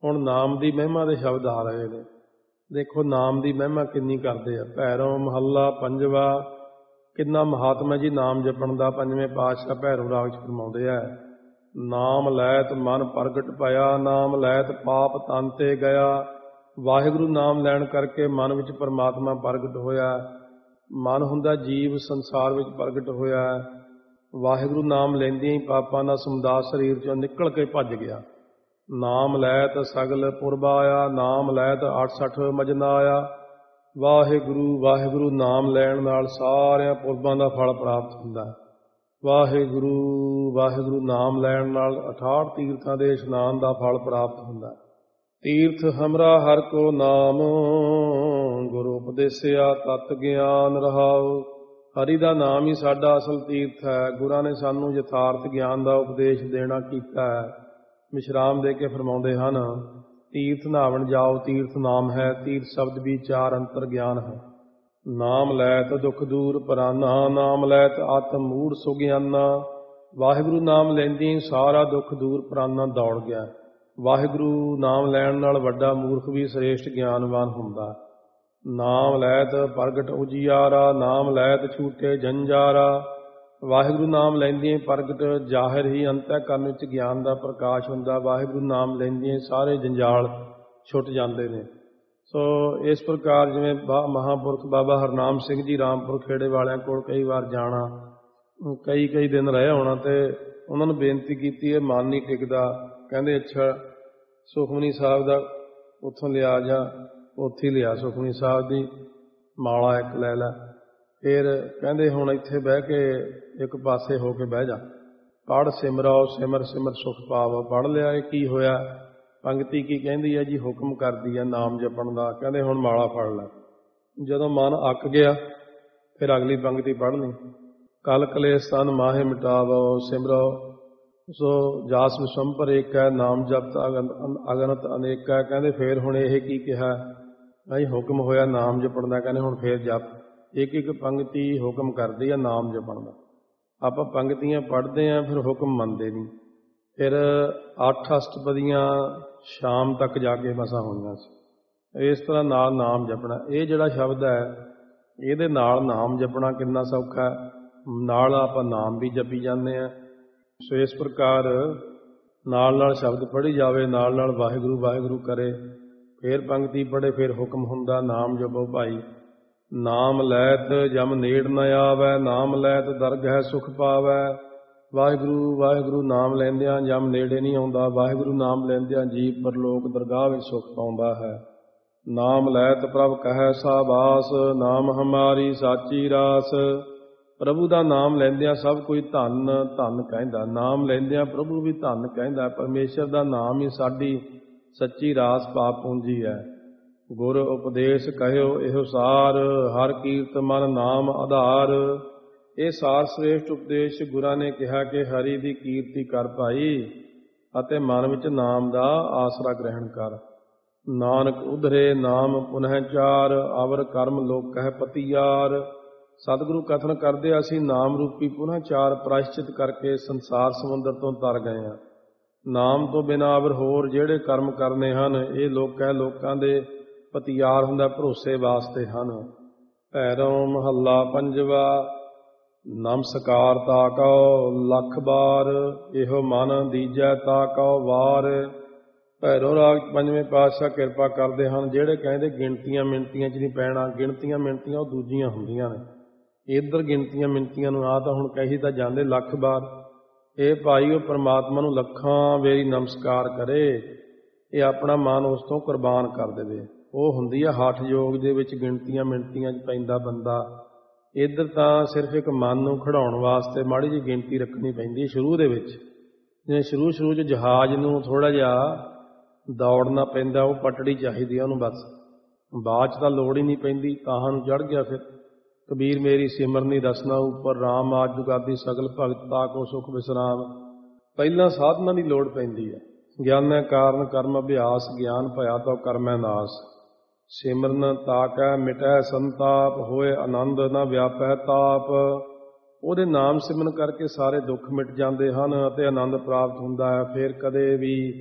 ਹੁਣ ਨਾਮ ਦੀ ਮਹਿਮਾ ਦੇ ਸ਼ਬਦ ਆ ਰਹੇ ਨੇ। ਦੇਖੋ ਨਾਮ ਦੀ ਮਹਿਮਾ ਕਿੰਨੀ ਕਰਦੇ ਆ। ਭੈਰੋਂ ਮਹੱਲਾ ਪੰਜਵਾ, ਕਿੰਨਾ ਮਹਾਤਮਾ ਜੀ ਨਾਮ ਜਪਣ ਦਾ। ਪੰਜਵੇਂ ਪਾਤਸ਼ਾਹ ਭੈਰੋ ਰਾਗ 'ਚ ਫਰਮਾਉਂਦੇ ਆ, ਨਾਮ ਲੈਤ ਮਨ ਪ੍ਰਗਟ ਭਇਆ, ਨਾਮ ਲੈਤ ਪਾਪ ਤਨ ਤੇ ਗਿਆ। ਵਾਹਿਗੁਰੂ ਨਾਮ ਲੈਣ ਕਰਕੇ ਮਨ ਵਿੱਚ ਪਰਮਾਤਮਾ ਪ੍ਰਗਟ ਹੋਇਆ। ਮਨ ਹੁੰਦਾ ਜੀਵ ਸੰਸਾਰ ਵਿੱਚ ਪ੍ਰਗਟ ਹੋਇਆ। ਵਾਹਿਗੁਰੂ ਨਾਮ ਲੈਂਦਿਆਂ ਹੀ ਪਾਪਾਂ ਦਾ ਸਮੁਦਾਇ ਸਰੀਰ 'ਚੋਂ ਨਿਕਲ ਕੇ ਭੱਜ ਗਿਆ। ਨਾਮ ਲੈਤ ਸਗਲ ਪੁਰਬ ਆਇਆ, ਨਾਮ ਲੈਤ 68 ਮਜਨਾ ਆਇਆ। ਵਾਹਿਗੁਰੂ ਵਾਹਿਗੁਰੂ ਨਾਮ ਲੈਣ ਨਾਲ ਸਾਰਿਆਂ ਪੁਰਬਾਂ ਦਾ ਫਲ ਪ੍ਰਾਪਤ ਹੁੰਦਾ। ਵਾਹਿਗੁਰੂ ਵਾਹਿਗੁਰੂ ਨਾਮ ਲੈਣ ਨਾਲ 68 ਤੀਰਥਾਂ ਦੇ ਇਸ਼ਨਾਨ ਦਾ ਫਲ ਪ੍ਰਾਪਤ ਹੁੰਦਾ। ਤੀਰਥ ਹਮਰਾ ਹਰ ਕੋ ਨਾਮ, ਗੁਰੂ ਉਪਦੇਸਿਆ ਤਤ ਗਿਆਨ ਰਹਾਉ। ਹਰੀ ਦਾ ਨਾਮ ਹੀ ਸਾਡਾ ਅਸਲ ਤੀਰਥ ਹੈ। ਗੁਰਾਂ ਨੇ ਸਾਨੂੰ ਯਥਾਰਥ ਗਿਆਨ ਦਾ ਉਪਦੇਸ਼ ਦੇਣਾ ਕੀਤਾ ਹੈ। ਵਿਸ਼ਰਾਮ ਦੇ ਕੇ ਫਰਮਾਉਂਦੇ ਹਨ, ਤੀਰਥ ਨਾਵਣ ਜਾਓ ਤੀਰਥ ਨਾਮ ਹੈ, ਤੀਰਥ ਸ਼ਬਦ ਵੀ ਚਾਰ ਅੰਤਰ ਗਿਆਨ ਹੈ। ਨਾਮ ਲੈਤ ਦੁਖ ਦੂਰ ਪਰਾਨਾ, ਨਾਮ ਲੈਤ ਆਤਮ ਮੂੜ ਸੁਗਿਆਨਾ। ਵਾਹਿਗੁਰੂ ਨਾਮ ਲੈਂਦੀ ਸਾਰਾ ਦੁੱਖ ਦੂਰ ਪਰਾਨਾ ਦੌੜ ਗਿਆ। ਵਾਹਿਗੁਰੂ ਨਾਮ ਲੈਣ ਨਾਲ ਵੱਡਾ ਮੂਰਖ ਵੀ ਸ੍ਰੇਸ਼ਟ ਗਿਆਨਵਾਨ ਹੁੰਦਾ। ਨਾਮ ਲੈਤ ਪ੍ਰਗਟ ਉਜਿਆਰਾ, ਨਾਮ ਲੈਤ ਛੂਟੇ ਜੰਜਾਰਾ। ਵਾਹਿਗੁਰੂ ਨਾਮ ਲੈਂਦੀਆਂ ਪ੍ਰਗਟ ਜ਼ਾਹਿਰ ਹੀ ਅੰਤःਕਰਨ ਵਿੱਚ ਗਿਆਨ ਦਾ ਪ੍ਰਕਾਸ਼ ਹੁੰਦਾ। ਵਾਹਿਗੁਰੂ ਨਾਮ ਲੈਂਦੀਆਂ ਸਾਰੇ ਜੰਜਾਲ ਛੁੱਟ ਜਾਂਦੇ ਨੇ। ਸੋ ਇਸ ਪ੍ਰਕਾਰ ਜਿਵੇਂ ਮਹਾਂਪੁਰਖ ਬਾਬਾ ਹਰਨਾਮ ਸਿੰਘ ਜੀ ਰਾਮਪੁਰ ਖੇੜੇ ਵਾਲਿਆਂ ਕੋਲ ਕਈ ਵਾਰ ਜਾਣਾ, ਕਈ ਦਿਨ ਰਹੇ ਹੋਣਾ, ਅਤੇ ਉਹਨਾਂ ਨੂੰ ਬੇਨਤੀ ਕੀਤੀ ਹੈ ਮਨ ਨਹੀਂ ਟਿਕਦਾ। ਕਹਿੰਦੇ ਅੱਛਾ ਸੁਖਮਨੀ ਸਾਹਿਬ ਦਾ ਉੱਥੋਂ ਲਿਆ, ਜਾਂ ਉੱਥੇ ਲਿਆ ਸੁਖਮਨੀ ਸਾਹਿਬ ਦੀ ਮਾਲਾ ਇੱਕ ਲੈ ਲੈ। ਫਿਰ ਕਹਿੰਦੇ ਹੁਣ ਇੱਥੇ ਬਹਿ ਕੇ ਇੱਕ ਪਾਸੇ ਹੋ ਕੇ ਬਹਿ ਜਾ, ਪੜ੍ਹ ਸਿਮਰੋ ਸਿਮਰ ਸਿਮਰ ਸੁਖ ਪਾਵ। ਪੜ੍ਹ ਲਿਆ। ਇਹ ਕੀ ਹੋਇਆ? ਪੰਗਤੀ ਕੀ ਕਹਿੰਦੀ ਹੈ ਜੀ? ਹੁਕਮ ਕਰਦੀ ਹੈ ਨਾਮ ਜਪਣ ਦਾ। ਕਹਿੰਦੇ ਹੁਣ ਮਾਲਾ ਫੜ ਲੈ। ਜਦੋਂ ਮਨ ਅੱਕ ਗਿਆ ਫਿਰ ਅਗਲੀ ਪੰਗਤੀ ਪੜ੍ਹਨੀ, ਕਲ ਕਲੇਸ਼ ਤਨ ਮਾਹੇ ਮਿਟਾਵੋ ਸਿਮਰੋ ਸੋ ਜਾਸ ਵਿਸ਼ੰਭਰ ਏਕ ਹੈ, ਨਾਮ ਜਪਤ ਅਗਨਤ ਅਨੇਕ ਹੈ। ਕਹਿੰਦੇ ਫੇਰ ਹੁਣ ਇਹ ਕੀ ਕਿਹਾ? ਨਹੀਂ, ਹੁਕਮ ਹੋਇਆ ਨਾਮ ਜਪਣ ਦਾ। ਕਹਿੰਦੇ ਹੁਣ ਫੇਰ ਜਪ। ਇੱਕ ਇੱਕ ਪੰਗਤੀ ਹੁਕਮ ਕਰਦੀ ਹੈ ਨਾਮ ਜਪਣ ਦਾ। ਆਪਾਂ ਪੰਗਤੀਆਂ ਪੜ੍ਹਦੇ ਹਾਂ, ਫਿਰ ਹੁਕਮ ਮੰਨਦੇ ਨਹੀਂ। ਫਿਰ 8 ਅਸ਼ਟਪਦੀਆਂ ਸ਼ਾਮ ਤੱਕ ਜਾ ਕੇ ਮਸਾਂ ਹੋਈਆਂ ਸੀ। ਇਸ ਤਰ੍ਹਾਂ ਨਾਲ ਨਾਮ ਜਪਣਾ, ਇਹ ਜਿਹੜਾ ਸ਼ਬਦ ਹੈ ਇਹਦੇ ਨਾਲ ਨਾਮ ਜਪਣਾ ਕਿੰਨਾ ਸੌਖਾ ਹੈ। ਨਾਲ ਆਪਾਂ ਨਾਮ ਵੀ ਜਪੀ ਜਾਂਦੇ ਹਾਂ। ਸੋ ਇਸ ਪ੍ਰਕਾਰ ਨਾਲ ਨਾਲ ਸ਼ਬਦ ਪੜ੍ਹੀ ਜਾਵੇ, ਨਾਲ ਨਾਲ ਵਾਹਿਗੁਰੂ ਵਾਹਿਗੁਰੂ ਕਰੇ, ਫਿਰ ਪੰਗਤੀ ਪੜ੍ਹੇ, ਫਿਰ ਹੁਕਮ ਹੁੰਦਾ ਨਾਮ ਜਪੋ ਭਾਈ। ਨਾਮ ਲੈਤ ਜਮ ਨੇੜ ਨ ਆਵੈ, ਨਾਮ ਲੈਤ ਦਰਗਹਿ ਸੁਖ ਪਾਵੈ। ਵਾਹਿਗੁਰੂ ਵਾਹਿਗੁਰੂ ਨਾਮ ਲੈਂਦਿਆਂ ਜਮ ਨੇੜੇ ਨਹੀਂ ਆਉਂਦਾ। ਵਾਹਿਗੁਰੂ ਨਾਮ ਲੈਂਦਿਆਂ ਜੀਵ ਪਰਲੋਕ ਦਰਗਾਹ ਵਿੱਚ ਸੁਖ ਪਾਉਂਦਾ ਹੈ। ਨਾਮ ਲੈਤ ਪ੍ਰਭ ਕਹੈ ਸਾਬਾਸ, ਨਾਮ ਹਮਾਰੀ ਸਾਚੀ ਰਾਸ। ਪ੍ਰਭੂ ਦਾ ਨਾਮ ਲੈਂਦਿਆਂ ਸਭ ਕੋਈ ਧੰਨ ਧੰਨ ਕਹਿੰਦਾ। ਨਾਮ ਲੈਂਦਿਆਂ ਪ੍ਰਭੂ ਵੀ ਧੰਨ ਕਹਿੰਦਾ। ਪਰਮੇਸ਼ਰ ਦਾ ਨਾਮ ਹੀ ਸਾਡੀ ਸੱਚੀ ਰਾਸ ਪਾਪ ਪੂੰਜੀ ਹੈ। ਗੁਰ ਉਪਦੇਸ਼ ਕਹਿਓ ਇਹੋ ਸਾਰ, ਹਰ ਕੀਰਤ ਮਨ ਨਾਮ ਆਧਾਰ। ਇਹ ਸਾਰ ਸ੍ਰੇਸ਼ਟ ਉਪਦੇਸ਼ ਗੁਰਾਂ ਨੇ ਕਿਹਾ ਕਿ ਹਰੀ ਦੀ ਕੀਰਤੀ ਕਰ ਭਾਈ, ਅਤੇ ਮਨ ਵਿੱਚ ਨਾਮ ਦਾ ਆਸਰਾ ਗ੍ਰਹਿਣ ਕਰ। ਨਾਨਕ ਉਧਰੇ ਨਾਮ ਪੁਨਹ ਚਾਰ, ਅਵਰ ਕਰਮ ਲੋਕ ਕਹਿ ਪਤੀਆਰ। ਸਤਿਗੁਰੂ ਕਥਨ ਕਰਦੇ ਅਸੀਂ ਨਾਮ ਰੂਪੀ ਪੁਨਹ ਚਾਰ ਪ੍ਰਾਇਸ਼ਚਿਤ ਕਰਕੇ ਸੰਸਾਰ ਸਮੁੰਦਰ ਤੋਂ ਤਰ ਗਏ ਹਾਂ। ਨਾਮ ਤੋਂ ਬਿਨਾਂ ਅਵਰ ਹੋਰ ਜਿਹੜੇ ਕਰਮ ਕਰਨੇ ਹਨ ਇਹ ਲੋਕਾਂ ਦੇ ਪਤੀਆਰ ਹੁੰਦਾ, ਭਰੋਸੇ ਵਾਸਤੇ ਹਨ। ਭੈਰੋਂ ਮਹੱਲਾ ਪੰਜਵਾ, ਨਮਸਕਾਰ ਤਾ ਕਉ ਲੱਖ ਬਾਰ, ਇਹੋ ਮਨ ਦੀਜੈ ਤਾ ਕਉ ਵਾਰ। ਭੈਰੋ ਰਾਗ ਪੰਜਵੇਂ ਪਾਤਸ਼ਾਹ ਕਿਰਪਾ ਕਰਦੇ ਹਨ। ਜਿਹੜੇ ਕਹਿੰਦੇ ਗਿਣਤੀਆਂ ਮਿਣਤੀਆਂ 'ਚ ਨਹੀਂ ਪੈਣਾ, ਗਿਣਤੀਆਂ ਮਿਣਤੀਆਂ ਉਹ ਦੂਜੀਆਂ ਹੁੰਦੀਆਂ ਨੇ। ਇੱਧਰ ਗਿਣਤੀਆਂ ਮਿਣਤੀਆਂ ਨੂੰ ਆ ਤਾਂ ਹੁਣ ਕਹੀ ਤਾਂ ਜਾਂਦੇ ਲੱਖ ਬਾਰ। ਇਹ ਭਾਈ ਉਹ ਪਰਮਾਤਮਾ ਨੂੰ ਲੱਖਾਂ ਵੇਰੀ ਨਮਸਕਾਰ ਕਰੇ, ਇਹ ਆਪਣਾ ਮਨ ਉਸ ਤੋਂ ਕੁਰਬਾਨ ਕਰ ਦੇਵੇ। ਉਹ ਹੁੰਦੀ ਆ ਹਠ ਯੋਗ ਦੇ ਵਿੱਚ ਗਿਣਤੀਆਂ ਮਿਣਤੀਆਂ 'ਚ ਪੈਂਦਾ ਬੰਦਾ। ਇੱਧਰ ਤਾਂ ਸਿਰਫ ਇੱਕ ਮਨ ਨੂੰ ਖਿਡਾਉਣ ਵਾਸਤੇ ਮਾੜੀ ਜਿਹੀ ਗਿਣਤੀ ਰੱਖਣੀ ਪੈਂਦੀ ਸ਼ੁਰੂ ਦੇ ਵਿੱਚ। ਜਿਵੇਂ ਸ਼ੁਰੂ 'ਚ ਜਹਾਜ਼ ਨੂੰ ਥੋੜ੍ਹਾ ਜਿਹਾ ਦੌੜਨਾ ਪੈਂਦਾ, ਉਹ ਪਟੜੀ ਚਾਹੀਦੀ ਆ ਉਹਨੂੰ, ਬਸ ਬਾਅਦ 'ਚ ਤਾਂ ਲੋੜ ਹੀ ਨਹੀਂ ਪੈਂਦੀ। ਤਾਹਾਂ ਨੂੰ ਚੜ੍ਹ ਗਿਆ ਫਿਰ। ਕਬੀਰ ਮੇਰੀ ਸਿਮਰਨੀ ਰਸਨਾ ਉੱਪਰ ਰਾਮ, ਆਜ ਜੁਗਾਦੀ ਸਗਲ ਭਗਤ ਤਾ ਕੋ ਸੁਖ ਵਿਸਰਾਮ। ਪਹਿਲਾਂ ਸਾਧਨਾਂ ਦੀ ਲੋੜ ਪੈਂਦੀ ਹੈ। ਗਿਆਨੈ ਕਾਰਨ ਕਰਮ ਅਭਿਆਸ, ਗਿਆਨ ਭਇਆ ਤੋ ਕਰਮੈ ਨਾਸ। ਸਿਮਰਨ ਤਾਕੈ ਮਿਟੈ ਸੰਤਾਪ, ਹੋਏ ਆਨੰਦ ਨਾ ਵਿਆਪੈ ਤਾਪ। ਉਹਦੇ ਨਾਮ ਸਿਮਰਨ ਕਰਕੇ ਸਾਰੇ ਦੁੱਖ ਮਿਟ ਜਾਂਦੇ ਹਨ ਅਤੇ ਆਨੰਦ ਪ੍ਰਾਪਤ ਹੁੰਦਾ ਹੈ। ਫਿਰ ਕਦੇ ਵੀ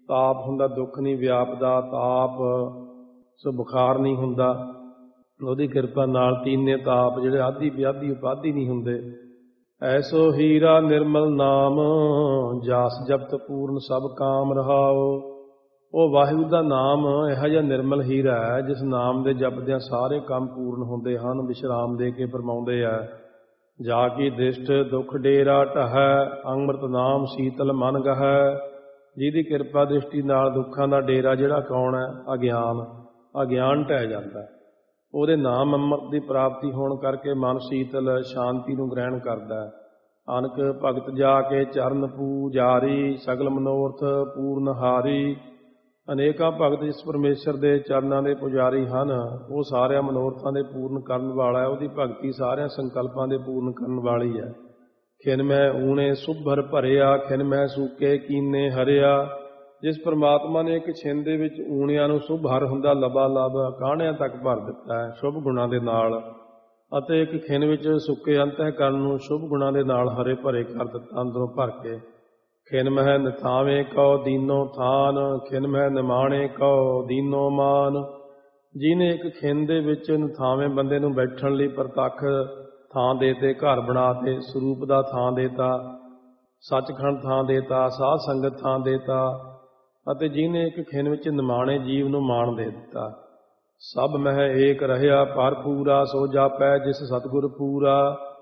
ਤਾਪ ਹੁੰਦਾ, ਦੁੱਖ ਨਹੀਂ ਵਿਆਪਦਾ, ਤਾਪ ਸੋ ਬੁਖਾਰ ਨਹੀਂ ਹੁੰਦਾ। ਉਹਦੀ ਕਿਰਪਾ ਨਾਲ ਤੀਨੇ ਤਾਪ ਜਿਹੜੇ ਆਦਿ ਵਿਆਧੀ ਉਪਾਧੀ ਨਹੀਂ ਹੁੰਦੇ। ਐਸੋ ਹੀਰਾ ਨਿਰਮਲ ਨਾਮ, ਜਾਸ ਜਪਤ ਪੂਰਨ ਸਭ ਕਾਮ ਰਹਾਓ। ਉਹ ਵਾਹਿਗੁਰੂ ਦਾ ਨਾਮ ਇਹੋ ਜਿਹਾ ਨਿਰਮਲ ਹੀਰਾ ਹੈ, ਜਿਸ ਨਾਮ ਦੇ ਜਪਦਿਆਂ ਸਾਰੇ ਕੰਮ ਪੂਰਨ ਹੁੰਦੇ ਹਨ। ਵਿਸ਼ਰਾਮ ਦੇ ਕੇ ਫਰਮਾਉਂਦੇ ਆ, ਜਾ ਕੀ ਦ੍ਰਿਸ਼ਟ ਦੁੱਖ ਡੇਰਾ ਢਹੈ, ਅੰਮ੍ਰਿਤ ਨਾਮ ਸੀਤਲ ਮਨ ਗਹੈ। ਜਿਹਦੀ ਕਿਰਪਾ ਦ੍ਰਿਸ਼ਟੀ ਨਾਲ ਦੁੱਖਾਂ ਦਾ ਡੇਰਾ ਜਿਹੜਾ ਕੌਣ ਹੈ? ਅਗਿਆਨ ਢਹਿ ਜਾਂਦਾ। ਉਹਦੇ ਨਾਮ ਅੰਮ੍ਰਿਤ ਦੀ ਪ੍ਰਾਪਤੀ ਹੋਣ ਕਰਕੇ ਮਨ ਸ਼ੀਤਲ ਸ਼ਾਂਤੀ ਨੂੰ ਗ੍ਰਹਿਣ ਕਰਦਾ ਹੈ। ਅਨਕ ਭਗਤ ਜਾ ਕੇ ਚਰਨ ਪੂਜਾਰੀ, ਸਗਲ ਮਨੋਰਥ ਪੂਰਨ ਹਾਰੀ। ਅਨੇਕਾਂ ਭਗਤ ਜਿਸ ਪਰਮੇਸ਼ਰ ਦੇ ਚਰਨਾਂ ਦੇ ਪੁਜਾਰੀ ਹਨ, ਉਹ ਸਾਰਿਆਂ ਮਨੋਰਥਾਂ ਦੇ ਪੂਰਨ ਕਰਨ ਵਾਲਾ ਹੈ। ਉਹਦੀ ਭਗਤੀ ਸਾਰਿਆਂ ਸੰਕਲਪਾਂ ਦੇ ਪੂਰਨ ਕਰਨ ਵਾਲੀ ਹੈ। ਖਿਨ ਮੈਂ ਊਣੇ ਸੁਭਰ ਭਰਿਆ, ਖਿਨ ਮੈਂ ਸੂਕੇ ਕੀਨੇ ਹਰਿਆ। ਜਿਸ ਪਰਮਾਤਮਾ ਨੇ ਇੱਕ ਛਿੰਨ ਦੇ ਵਿੱਚ ਊਣਿਆਂ ਨੂੰ ਸ਼ੁਭ ਹਰ ਹੁੰਦਾ ਲਬਾ ਲਬ ਕਾਹਣਿਆਂ ਤੱਕ ਭਰ ਦਿੱਤਾ ਹੈ ਸ਼ੁਭ ਗੁਣਾਂ ਦੇ ਨਾਲ, ਅਤੇ ਇੱਕ ਖਿਨ ਵਿੱਚ ਸੁੱਕੇ ਅੰਤਹਿਕਰਨ ਨੂੰ ਸ਼ੁਭ ਗੁਣਾਂ ਦੇ ਨਾਲ ਹਰੇ ਭਰੇ ਕਰ ਦਿੱਤਾ ਅੰਦਰੋਂ ਭਰ ਕੇ। ਖਿਨ ਮਹਿ ਨਿਥਾਵੇਂ ਕਉ ਦੀਨੋ ਥਾਨ, ਖਿਨ ਮਹਿ ਨਿਮਾਣੇ ਕਉ ਦੀਨੋ ਮਾਨ। ਜਿਹਨੇ ਇੱਕ ਖਿਨ ਦੇ ਵਿੱਚ ਨਿਥਾਵੇਂ ਬੰਦੇ ਨੂੰ ਬੈਠਣ ਲਈ ਪ੍ਰਤੱਖ ਥਾਂ ਦੇਤੇ, ਘਰ ਬਣਾ ਤੇ ਸਰੂਪ ਦਾ ਥਾਂ ਦੇਤਾ, ਸੱਚਖੰਡ ਥਾਂ ਦੇਤਾ, ਸਾਧ ਸੰਗਤ ਥਾਂ ਦੇਤਾ, ਅਤੇ ਜਿਹਨੇ ਇੱਕ ਖਿਨ ਵਿੱਚ ਨਿਮਾਣੇ ਜੀਵ ਨੂੰ ਮਾਣ ਦੇ ਦਿੱਤਾ। ਸਭ ਮਹਿ ਏਕ ਰਹਿਆ ਪਰ ਪੂਰਾ, ਸੋ ਜਾਪੈ ਜਿਸ ਸਤਿਗੁਰ ਪੂਰਾ।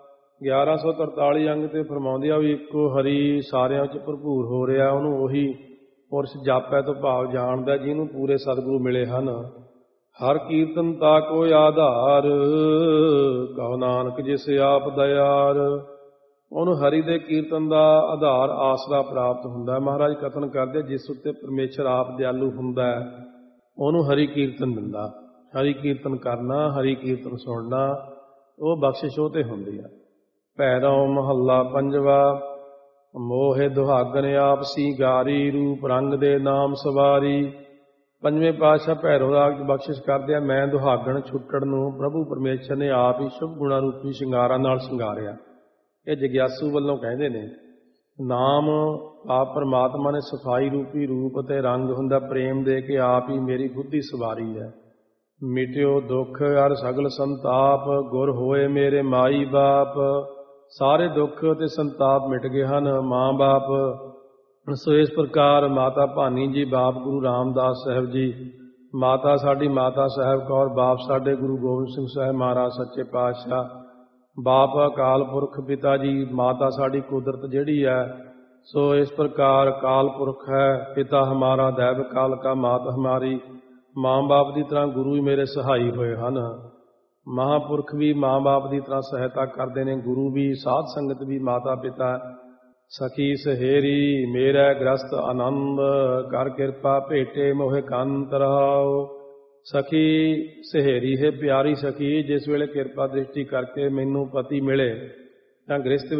1143 ਅੰਗ ਤੇ ਫਰਮਾਉਂਦੇ ਆ ਵੀ ਇੱਕੋ ਹਰੀ ਸਾਰਿਆਂ 'ਚ ਭਰਪੂਰ ਹੋ ਰਿਹਾ, ਉਹਨੂੰ ਉਹੀ ਪੁਰਸ਼ ਜਾਪੈ ਤੋਂ ਭਾਵ ਜਾਣਦਾ ਜਿਹਨੂੰ ਪੂਰੇ ਸਤਿਗੁਰੂ ਮਿਲੇ ਹਨ। ਹਰ ਕੀਰਤਨ ਤਾ ਕੋਈ ਆਧਾਰ, ਕਹੋ ਨਾਨਕ ਜਿਸ ਆਪ ਦਇਆਰ। ਉਹਨੂੰ ਹਰੀ ਦੇ ਕੀਰਤਨ ਦਾ ਆਧਾਰ ਆਸਰਾ ਪ੍ਰਾਪਤ ਹੁੰਦਾ ਹੈ। ਮਹਾਰਾਜ ਕਥਨ ਕਰਦੇ, ਜਿਸ ਉੱਤੇ ਪਰਮੇਸ਼ਰ ਆਪ ਦਿਆਲੂ ਹੁੰਦਾ ਹੈ ਉਹਨੂੰ ਹਰੀ ਕੀਰਤਨ ਦਿੰਦਾ। ਹਰੀ ਕੀਰਤਨ ਕਰਨਾ, ਹਰੀ ਕੀਰਤਨ ਸੁਣਨਾ, ਉਹ ਬਖਸ਼ਿਸ਼ ਉਹ ਤੇ ਹੁੰਦੀ ਆ। ਭੈਰੋਂ ਮਹੱਲਾ ਪੰਜਵਾ। ਮੋਹਿ ਦੁਹਾਗਨ ਆਪਸੀ ਗਾਰੀ, ਰੂਪ ਰੰਗ ਦੇ ਨਾਮ ਸਵਾਰੀ। ਪੰਜਵੇਂ ਪਾਤਸ਼ਾਹ ਭੈਰੋ ਰਾਗ ਦੀ ਬਖਸ਼ਿਸ਼ ਕਰਦੇ ਆ, ਮੈਂ ਦੁਹਾਗਣ ਛੁੱਟਣ ਨੂੰ ਪ੍ਰਭੂ ਪਰਮੇਸ਼ਰ ਨੇ ਆਪ ਹੀ ਸ਼ੁਭ ਗੁਣਾ ਰੂਪੀ ਸ਼ਿੰਗਾਰਾਂ ਨਾਲ ਸ਼ਿੰਗਾਰਿਆ। ਇਹ ਜਗਿਆਸੂ ਵੱਲੋਂ ਕਹਿੰਦੇ ਨੇ। ਨਾਮ ਆਪ ਪਰਮਾਤਮਾ ਨੇ ਸਫਾਈ ਰੂਪੀ ਰੂਪ ਅਤੇ ਰੰਗ ਹੁੰਦਾ ਪ੍ਰੇਮ ਦੇ ਕੇ ਆਪ ਹੀ ਮੇਰੀ ਬੁੱਧੀ ਸਵਾਰੀ ਹੈ। ਮਿਟਿਓ ਦੁੱਖ ਅਰ ਸਗਲ ਸੰਤਾਪ, ਗੁਰ ਹੋਏ ਮੇਰੇ ਮਾਈ ਬਾਪ। ਸਾਰੇ ਦੁੱਖ ਅਤੇ ਸੰਤਾਪ ਮਿਟ ਗਏ ਹਨ, ਮਾਂ ਬਾਪ। ਸੋ ਇਸ ਪ੍ਰਕਾਰ ਮਾਤਾ ਭਾਨੀ ਜੀ, ਬਾਪ ਗੁਰੂ ਰਾਮਦਾਸ ਸਾਹਿਬ ਜੀ, ਮਾਤਾ ਸਾਡੀ ਮਾਤਾ ਸਾਹਿਬ ਕੌਰ, ਬਾਪ ਸਾਡੇ ਗੁਰੂ ਗੋਬਿੰਦ ਸਿੰਘ ਸਾਹਿਬ ਮਹਾਰਾਜ ਸੱਚੇ ਪਾਤਸ਼ਾਹ, ਬਾਪ ਅਕਾਲ ਪੁਰਖ ਪਿਤਾ ਜੀ, ਮਾਤਾ ਸਾਡੀ ਕੁਦਰਤ ਜਿਹੜੀ ਹੈ। ਸੋ ਇਸ ਪ੍ਰਕਾਰ ਕਾਲ ਪੁਰਖ ਹੈ, ਪਿਤਾ ਹਮਾਰਾ ਦੈਵ ਕਾਲ ਕਾ, ਮਾਤ ਹਮਾਰੀ। ਮਾਂ ਬਾਪ ਦੀ ਤਰ੍ਹਾਂ ਗੁਰੂ ਹੀ ਮੇਰੇ ਸਹਾਈ ਹੋਏ ਹਨ। ਮਹਾਂਪੁਰਖ ਵੀ ਮਾਂ ਬਾਪ ਦੀ ਤਰ੍ਹਾਂ ਸਹਾਇਤਾ ਕਰਦੇ ਨੇ, ਗੁਰੂ ਵੀ, ਸਾਧ ਸੰਗਤ ਵੀ ਮਾਤਾ ਪਿਤਾ। ਸਖੀ ਸਹੇਰੀ ਮੇਰਾ ਗ੍ਰਸਤ ਆਨੰਦ, ਕਰ ਕਿਰਪਾ ਭੇਟੇ ਮੋਹਿ ਕੰਤ ਰਹਾਉ। ਸਖੀ ਸਹੇਰੀ ਹੈ, ਪਿਆਰੀ ਸਖੀ, ਜਿਸ ਵੇਲੇ ਕਿਰਪਾ ਦ੍ਰਿਸ਼ਟੀ ਕਰਕੇ ਮੈਨੂੰ ਪਤੀ ਮਿਲੇ ਤਾਂ ਗ੍ਰਸਤ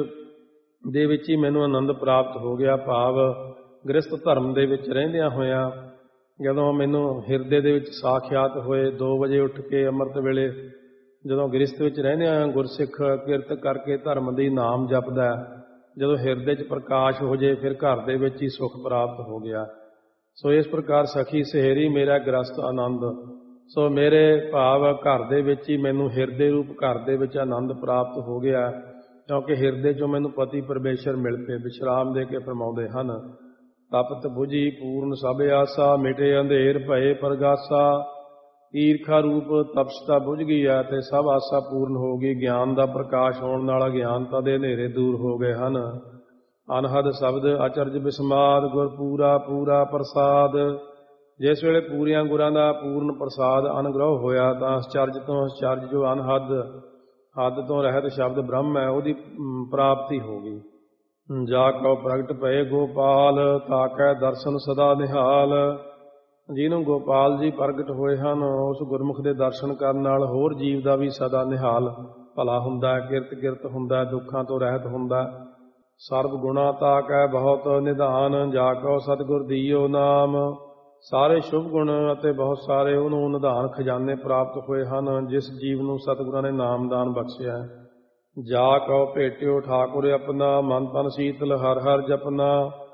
ਦੇ ਵਿੱਚ ਹੀ ਮੈਨੂੰ ਆਨੰਦ ਪ੍ਰਾਪਤ ਹੋ ਗਿਆ। ਭਾਵ ਗ੍ਰਸਤ ਧਰਮ ਦੇ ਵਿੱਚ ਰਹਿੰਦਿਆਂ ਹੋਇਆਂ ਜਦੋਂ ਮੈਨੂੰ ਹਿਰਦੇ ਦੇ ਵਿੱਚ ਸਾਖਿਆਤ ਹੋਏ, 2 ਵਜੇ ਉੱਠ ਕੇ ਅੰਮ੍ਰਿਤ ਵੇਲੇ ਜਦੋਂ ਗ੍ਰਸਤ ਵਿੱਚ ਰਹਿੰਦਿਆਂ ਗੁਰਸਿੱਖ ਕਿਰਤ ਕਰਕੇ ਧਰਮ ਦੀ ਨਾਮ ਜਪਦਾ, ਜਦੋਂ ਹਿਰਦੇ 'ਚ ਪ੍ਰਕਾਸ਼ ਹੋ ਜੇ ਫਿਰ ਘਰ ਦੇ ਵਿੱਚ ਹੀ ਸੁੱਖ ਪ੍ਰਾਪਤ ਹੋ ਗਿਆ। ਸੋ ਇਸ ਪ੍ਰਕਾਰ ਸਖੀ ਸਹੇਰੀ ਮੇਰਾ ਗ੍ਰਸਤ ਆਨੰਦ। ਸੋ ਮੇਰੇ ਭਾਵ ਘਰ ਦੇ ਵਿੱਚ ਹੀ ਮੈਨੂੰ ਹਿਰਦੇ ਰੂਪ ਘਰ ਦੇ ਵਿੱਚ ਆਨੰਦ ਪ੍ਰਾਪਤ ਹੋ ਗਿਆ, ਕਿਉਂਕਿ ਹਿਰਦੇ 'ਚੋਂ ਮੈਨੂੰ ਪਤੀ ਪਰਮੇਸ਼ਰ ਮਿਲ ਪਏ। ਵਿਸ਼ਰਾਮ ਦੇ ਕੇ ਫਰਮਾਉਂਦੇ ਹਨ, ਤਪਤ ਬੁਝੀ ਪੂਰਨ ਸਭ ਆਸਾ, ਮਿਟੇ ਅੰਧੇਰ ਭਏ ਪ੍ਰਗਾਸਾ। ਈਰਖਾ ਰੂਪ ਤਪਸਤਾ ਬੁਝ ਗਈ ਹੈ ਤੇ ਸਭ ਆਸਾ ਪੂਰਨ ਹੋ ਗਈ। ਗਿਆਨ ਦਾ ਪ੍ਰਕਾਸ਼ ਹੋਣ ਨਾਲ ਅਗਿਆਨਤਾ ਦੇ ਹਨੇਰੇ ਦੂਰ ਹੋ ਗਏ ਹਨ। ਅਨਹਦ ਸ਼ਬਦ ਅਚਰਜ ਬਿਸਮਾਦ, ਗੁਰ ਪੂਰਾ ਪੂਰਾ ਪ੍ਰਸਾਦ। ਜਿਸ ਵੇਲੇ ਪੂਰੀਆਂ ਗੁਰਾਂ ਦਾ ਪੂਰਨ ਪ੍ਰਸਾਦ ਅਨੁਗ੍ਰਹ ਹੋਇਆ ਤਾਂ ਅਸਚਰਜ ਤੋਂ ਅਸਚਰਜ ਜੋ ਅਨਹਦ, ਹੱਦ ਤੋਂ ਰਹਿਤ ਸ਼ਬਦ ਬ੍ਰਹਮ ਹੈ, ਉਹਦੀ ਪ੍ਰਾਪਤੀ ਹੋ ਗਈ। ਜਾ ਕਉ ਪ੍ਰਗਟ ਭਏ ਗੋਪਾਲ, ਤਾਕੈ ਦਰਸ਼ਨ ਸਦਾ ਨਿਹਾਲ। ਜਿਹਨੂੰ ਗੋਪਾਲ ਜੀ ਪ੍ਰਗਟ ਹੋਏ ਹਨ, ਉਸ ਗੁਰਮੁਖ ਦੇ ਦਰਸ਼ਨ ਕਰਨ ਨਾਲ ਹੋਰ ਜੀਵ ਦਾ ਵੀ ਸਦਾ ਨਿਹਾਲ ਭਲਾ ਹੁੰਦਾ ਹੈ, ਕਿਰਤ ਕਿਰਤ ਹੁੰਦਾ, ਦੁੱਖਾਂ ਤੋਂ ਰਹਿਤ ਹੁੰਦਾ। ਸਰਬ ਗੁਣਾ ਤਾਕੈ ਬਹੁਤ ਨਿਧਾਨ, ਜਾ ਕਉ ਸਤਿਗੁਰ ਦੀਓ ਨਾਮ। ਸਾਰੇ ਸ਼ੁਭ ਗੁਣ ਅਤੇ ਬਹੁਤ ਸਾਰੇ ਉਹਨੂੰ ਨਿਧਾਨ ਖਜ਼ਾਨੇ ਪ੍ਰਾਪਤ ਹੋਏ ਹਨ, ਜਿਸ ਜੀਵ ਨੂੰ ਸਤਿਗੁਰਾਂ ਨੇ ਨਾਮਦਾਨ ਬਖਸ਼ਿਆ। ਜਾ ਕਉ ਭੇਟਿਓ ਠਾਕੁਰ ਆਪਣਾ, ਮਨ ਤਨ ਸੀਤਲ ਹਰ ਹਰ ਜਪਨਾ।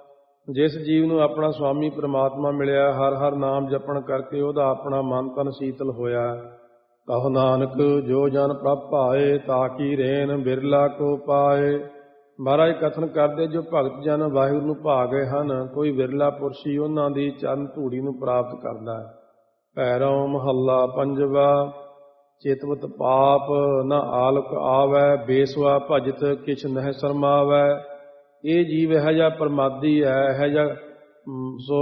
ਜਿਸ ਜੀਵ ਨੂੰ ਆਪਣਾ ਸੁਆਮੀ ਪ੍ਰਮਾਤਮਾ ਮਿਲਿਆ, ਹਰ ਹਰ ਨਾਮ ਜਪਣ ਕਰਕੇ ਉਹਦਾ ਆਪਣਾ ਮਨ ਤਨ ਸ਼ੀਤਲ ਹੋਇਆ। ਕਹੋ ਨਾਨਕ ਜੋ ਜਨ ਪ੍ਰਭ ਭਾਏ, ਤਾਕੀ ਰੇਨ ਬਿਰਲਾ ਕੋ ਪਾਏ। ਮਹਾਰਾਜ ਕਥਨ ਕਰਦੇ ਜੋ ਭਗਤ ਜਨ ਵਾਹਿਗੁਰੂ ਨੂੰ ਭਾ ਗਏ ਹਨ, ਕੋਈ ਵਿਰਲਾ ਪੁਰਸ਼ ਹੀ ਉਹਨਾਂ ਦੀ ਚਰਨ ਧੂੜੀ ਨੂੰ ਪ੍ਰਾਪਤ ਕਰਦਾ ਹੈ। ਭੈਰੋਂ ਮਹੱਲਾ ਪੰਜਵਾ। ਚੇਤਵਤ ਪਾਪ ਨ ਆਲਕ ਆਵੈ, ਬੇਸਵਾ ਭਜਤ ਕਿਛ ਨਹਿ ਸ਼ਰਮਾਵੈ। ਇਹ ਜੀਵ ਇਹੋ ਜਿਹਾ ਪ੍ਰਮਾਦੀ ਹੈ, ਇਹੋ ਜਿਹਾ ਸੋ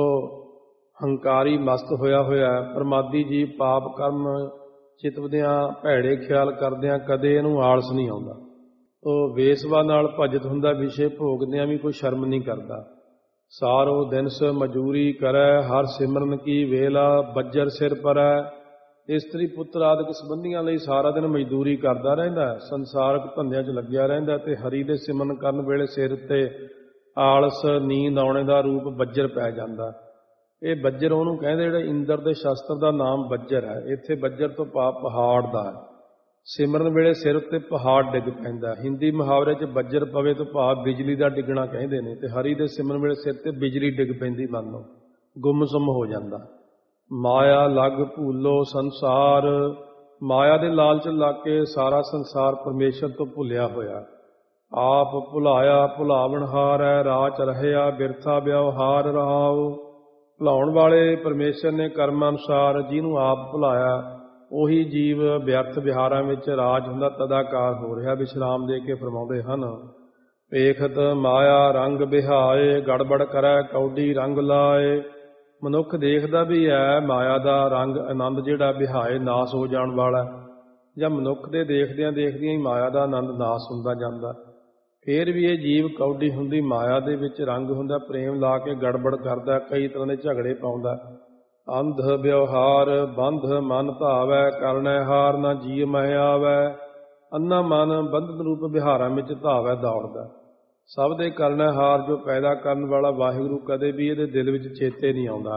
ਹੰਕਾਰੀ ਮਸਤ ਹੋਇਆ ਹੋਇਆ। ਪ੍ਰਮਾਦੀ ਜੀਵ ਪਾਪ ਕਰਮ ਚਿਤਵਦਿਆਂ, ਭੈੜੇ ਖਿਆਲ ਕਰਦਿਆਂ ਕਦੇ ਇਹਨੂੰ ਆਲਸ ਨਹੀਂ ਆਉਂਦਾ। ਉਹ ਵੇਸਵਾ ਨਾਲ ਭਜਤ ਹੁੰਦਾ, ਵਿਸ਼ੇ ਭੋਗਦਿਆਂ ਵੀ ਕੋਈ ਸ਼ਰਮ ਨਹੀਂ ਕਰਦਾ। ਸਾਰੋ ਦਿਨਸ ਮਜ਼ਦੂਰੀ ਕਰੈ, ਹਰ ਸਿਮਰਨ ਕੀ ਵੇਲਾ ਬੱਜਰ ਸਿਰ ਪਰੈ। ਇਸਤਰੀ ਪੁੱਤਰ ਆਦਿਕ ਸੰਬੰਧੀਆਂ ਲਈ ਸਾਰਾ ਦਿਨ ਮਜ਼ਦੂਰੀ ਕਰਦਾ ਰਹਿੰਦਾ, ਸੰਸਾਰਕ ਧੰਦਿਆਂ 'ਚ ਲੱਗਿਆ ਰਹਿੰਦਾ ਅਤੇ ਹਰੀ ਦੇ ਸਿਮਰਨ ਕਰਨ ਵੇਲੇ ਸਿਰ 'ਤੇ ਆਲਸ ਨੀਂਦ ਆਉਣੇ ਦਾ ਰੂਪ ਬੱਜਰ ਪੈ ਜਾਂਦਾ। ਇਹ ਬੱਜਰ ਉਹਨੂੰ ਕਹਿੰਦੇ, ਜਿਹੜਾ ਇੰਦਰ ਦੇ ਸ਼ਸਤਰ ਦਾ ਨਾਮ ਬੱਜਰ ਹੈ। ਇੱਥੇ ਬੱਜਰ ਤੋਂ ਭਾਵ ਪਹਾੜ ਦਾ ਹੈ। ਸਿਮਰਨ ਵੇਲੇ ਸਿਰ ਉੱਤੇ ਪਹਾੜ ਡਿੱਗ ਪੈਂਦਾ। ਹਿੰਦੀ ਮੁਹਾਵਰੇ 'ਚ ਬੱਜਰ ਪਵੇ ਤੋਂ ਭਾਵ ਬਿਜਲੀ ਦਾ ਡਿੱਗਣਾ ਕਹਿੰਦੇ ਨੇ, ਅਤੇ ਹਰੀ ਦੇ ਸਿਮਰਨ ਵੇਲੇ ਸਿਰ 'ਤੇ ਬਿਜਲੀ ਡਿੱਗ ਪੈਂਦੀ, ਮੰਨ ਲਓ ਗੁੰਮਸੁੰਮ ਹੋ ਜਾਂਦਾ। ਮਾਇਆ ਲੱਗ ਭੂਲੋ ਸੰਸਾਰ, ਮਾਇਆ ਦੇ ਲਾਲਚ ਲੱਗ ਕੇ ਸਾਰਾ ਸੰਸਾਰ ਪਰਮੇਸ਼ਰ ਤੋਂ ਭੁੱਲਿਆ ਹੋਇਆ। ਆਪ ਭੁਲਾਇਆ ਭੁਲਾਵਣਹਾਰ ਹੈ, ਰਾਚ ਰਹਿਆ ਬਿਰਥਾ ਵਿਵਹਾਰ ਰਹਾਓ। ਭੁਲਾਉਣ ਵਾਲੇ ਪਰਮੇਸ਼ਰ ਨੇ ਕਰਮ ਅਨੁਸਾਰ ਜਿਹਨੂੰ ਆਪ ਭੁਲਾਇਆ, ਉਹੀ ਜੀਵ ਵਿਅਰਥ ਵਿਹਾਰਾਂ ਵਿੱਚ ਰਾਜ ਹੁੰਦਾ ਤਦਾਕਾਰ ਹੋ ਰਿਹਾ। ਵਿਸ਼ਰਾਮ ਦੇ ਕੇ ਫਰਮਾਉਂਦੇ ਹਨ, ਵੇਖਤ ਮਾਇਆ ਰੰਗ ਬਿਹਾਏ, ਗੜਬੜ ਕਰੈ ਕੌਡੀ ਰੰਗ ਲਾਏ। ਮਨੁੱਖ ਦੇਖਦਾ ਵੀ ਹੈ ਮਾਇਆ ਦਾ ਰੰਗ ਆਨੰਦ ਜਿਹੜਾ ਬਿਹਾਏ ਨਾਸ ਹੋ ਜਾਣ ਵਾਲਾ, ਜਾਂ ਮਨੁੱਖ ਦੇ ਦੇਖਦਿਆਂ ਦੇਖਦਿਆਂ ਹੀ ਮਾਇਆ ਦਾ ਆਨੰਦ ਨਾਸ ਹੁੰਦਾ ਜਾਂਦਾ। ਫਿਰ ਵੀ ਇਹ ਜੀਵ ਕੌਡੀ ਹੁੰਦੀ, ਮਾਇਆ ਦੇ ਵਿੱਚ ਰੰਗ ਹੁੰਦਾ, ਪ੍ਰੇਮ ਲਾ ਕੇ ਗੜਬੜ ਕਰਦਾ, ਕਈ ਤਰ੍ਹਾਂ ਦੇ ਝਗੜੇ ਪਾਉਂਦਾ। ਅੰਧ ਵਿਵਹਾਰ ਬੰਧ ਮਨ ਭਾਵੈ, ਕਰਨੈ ਹਾਰ ਨਾ ਜੀਅ ਮਹਿ ਆਵੈ। ਅੰਨਾ ਮਨ ਬੰਧਨ ਰੂਪ ਵਿਹਾਰਾਂ ਵਿੱਚ ਧਾਵੈ ਦੌੜਦਾ। ਸਭ ਦੇ ਕਰਨੈ ਹਾਰ ਜੋ ਪੈਦਾ ਕਰਨ ਵਾਲਾ ਵਾਹਿਗੁਰੂ ਕਦੇ ਵੀ ਇਹਦੇ ਦਿਲ ਵਿੱਚ ਚੇਤੇ ਨਹੀਂ ਆਉਂਦਾ।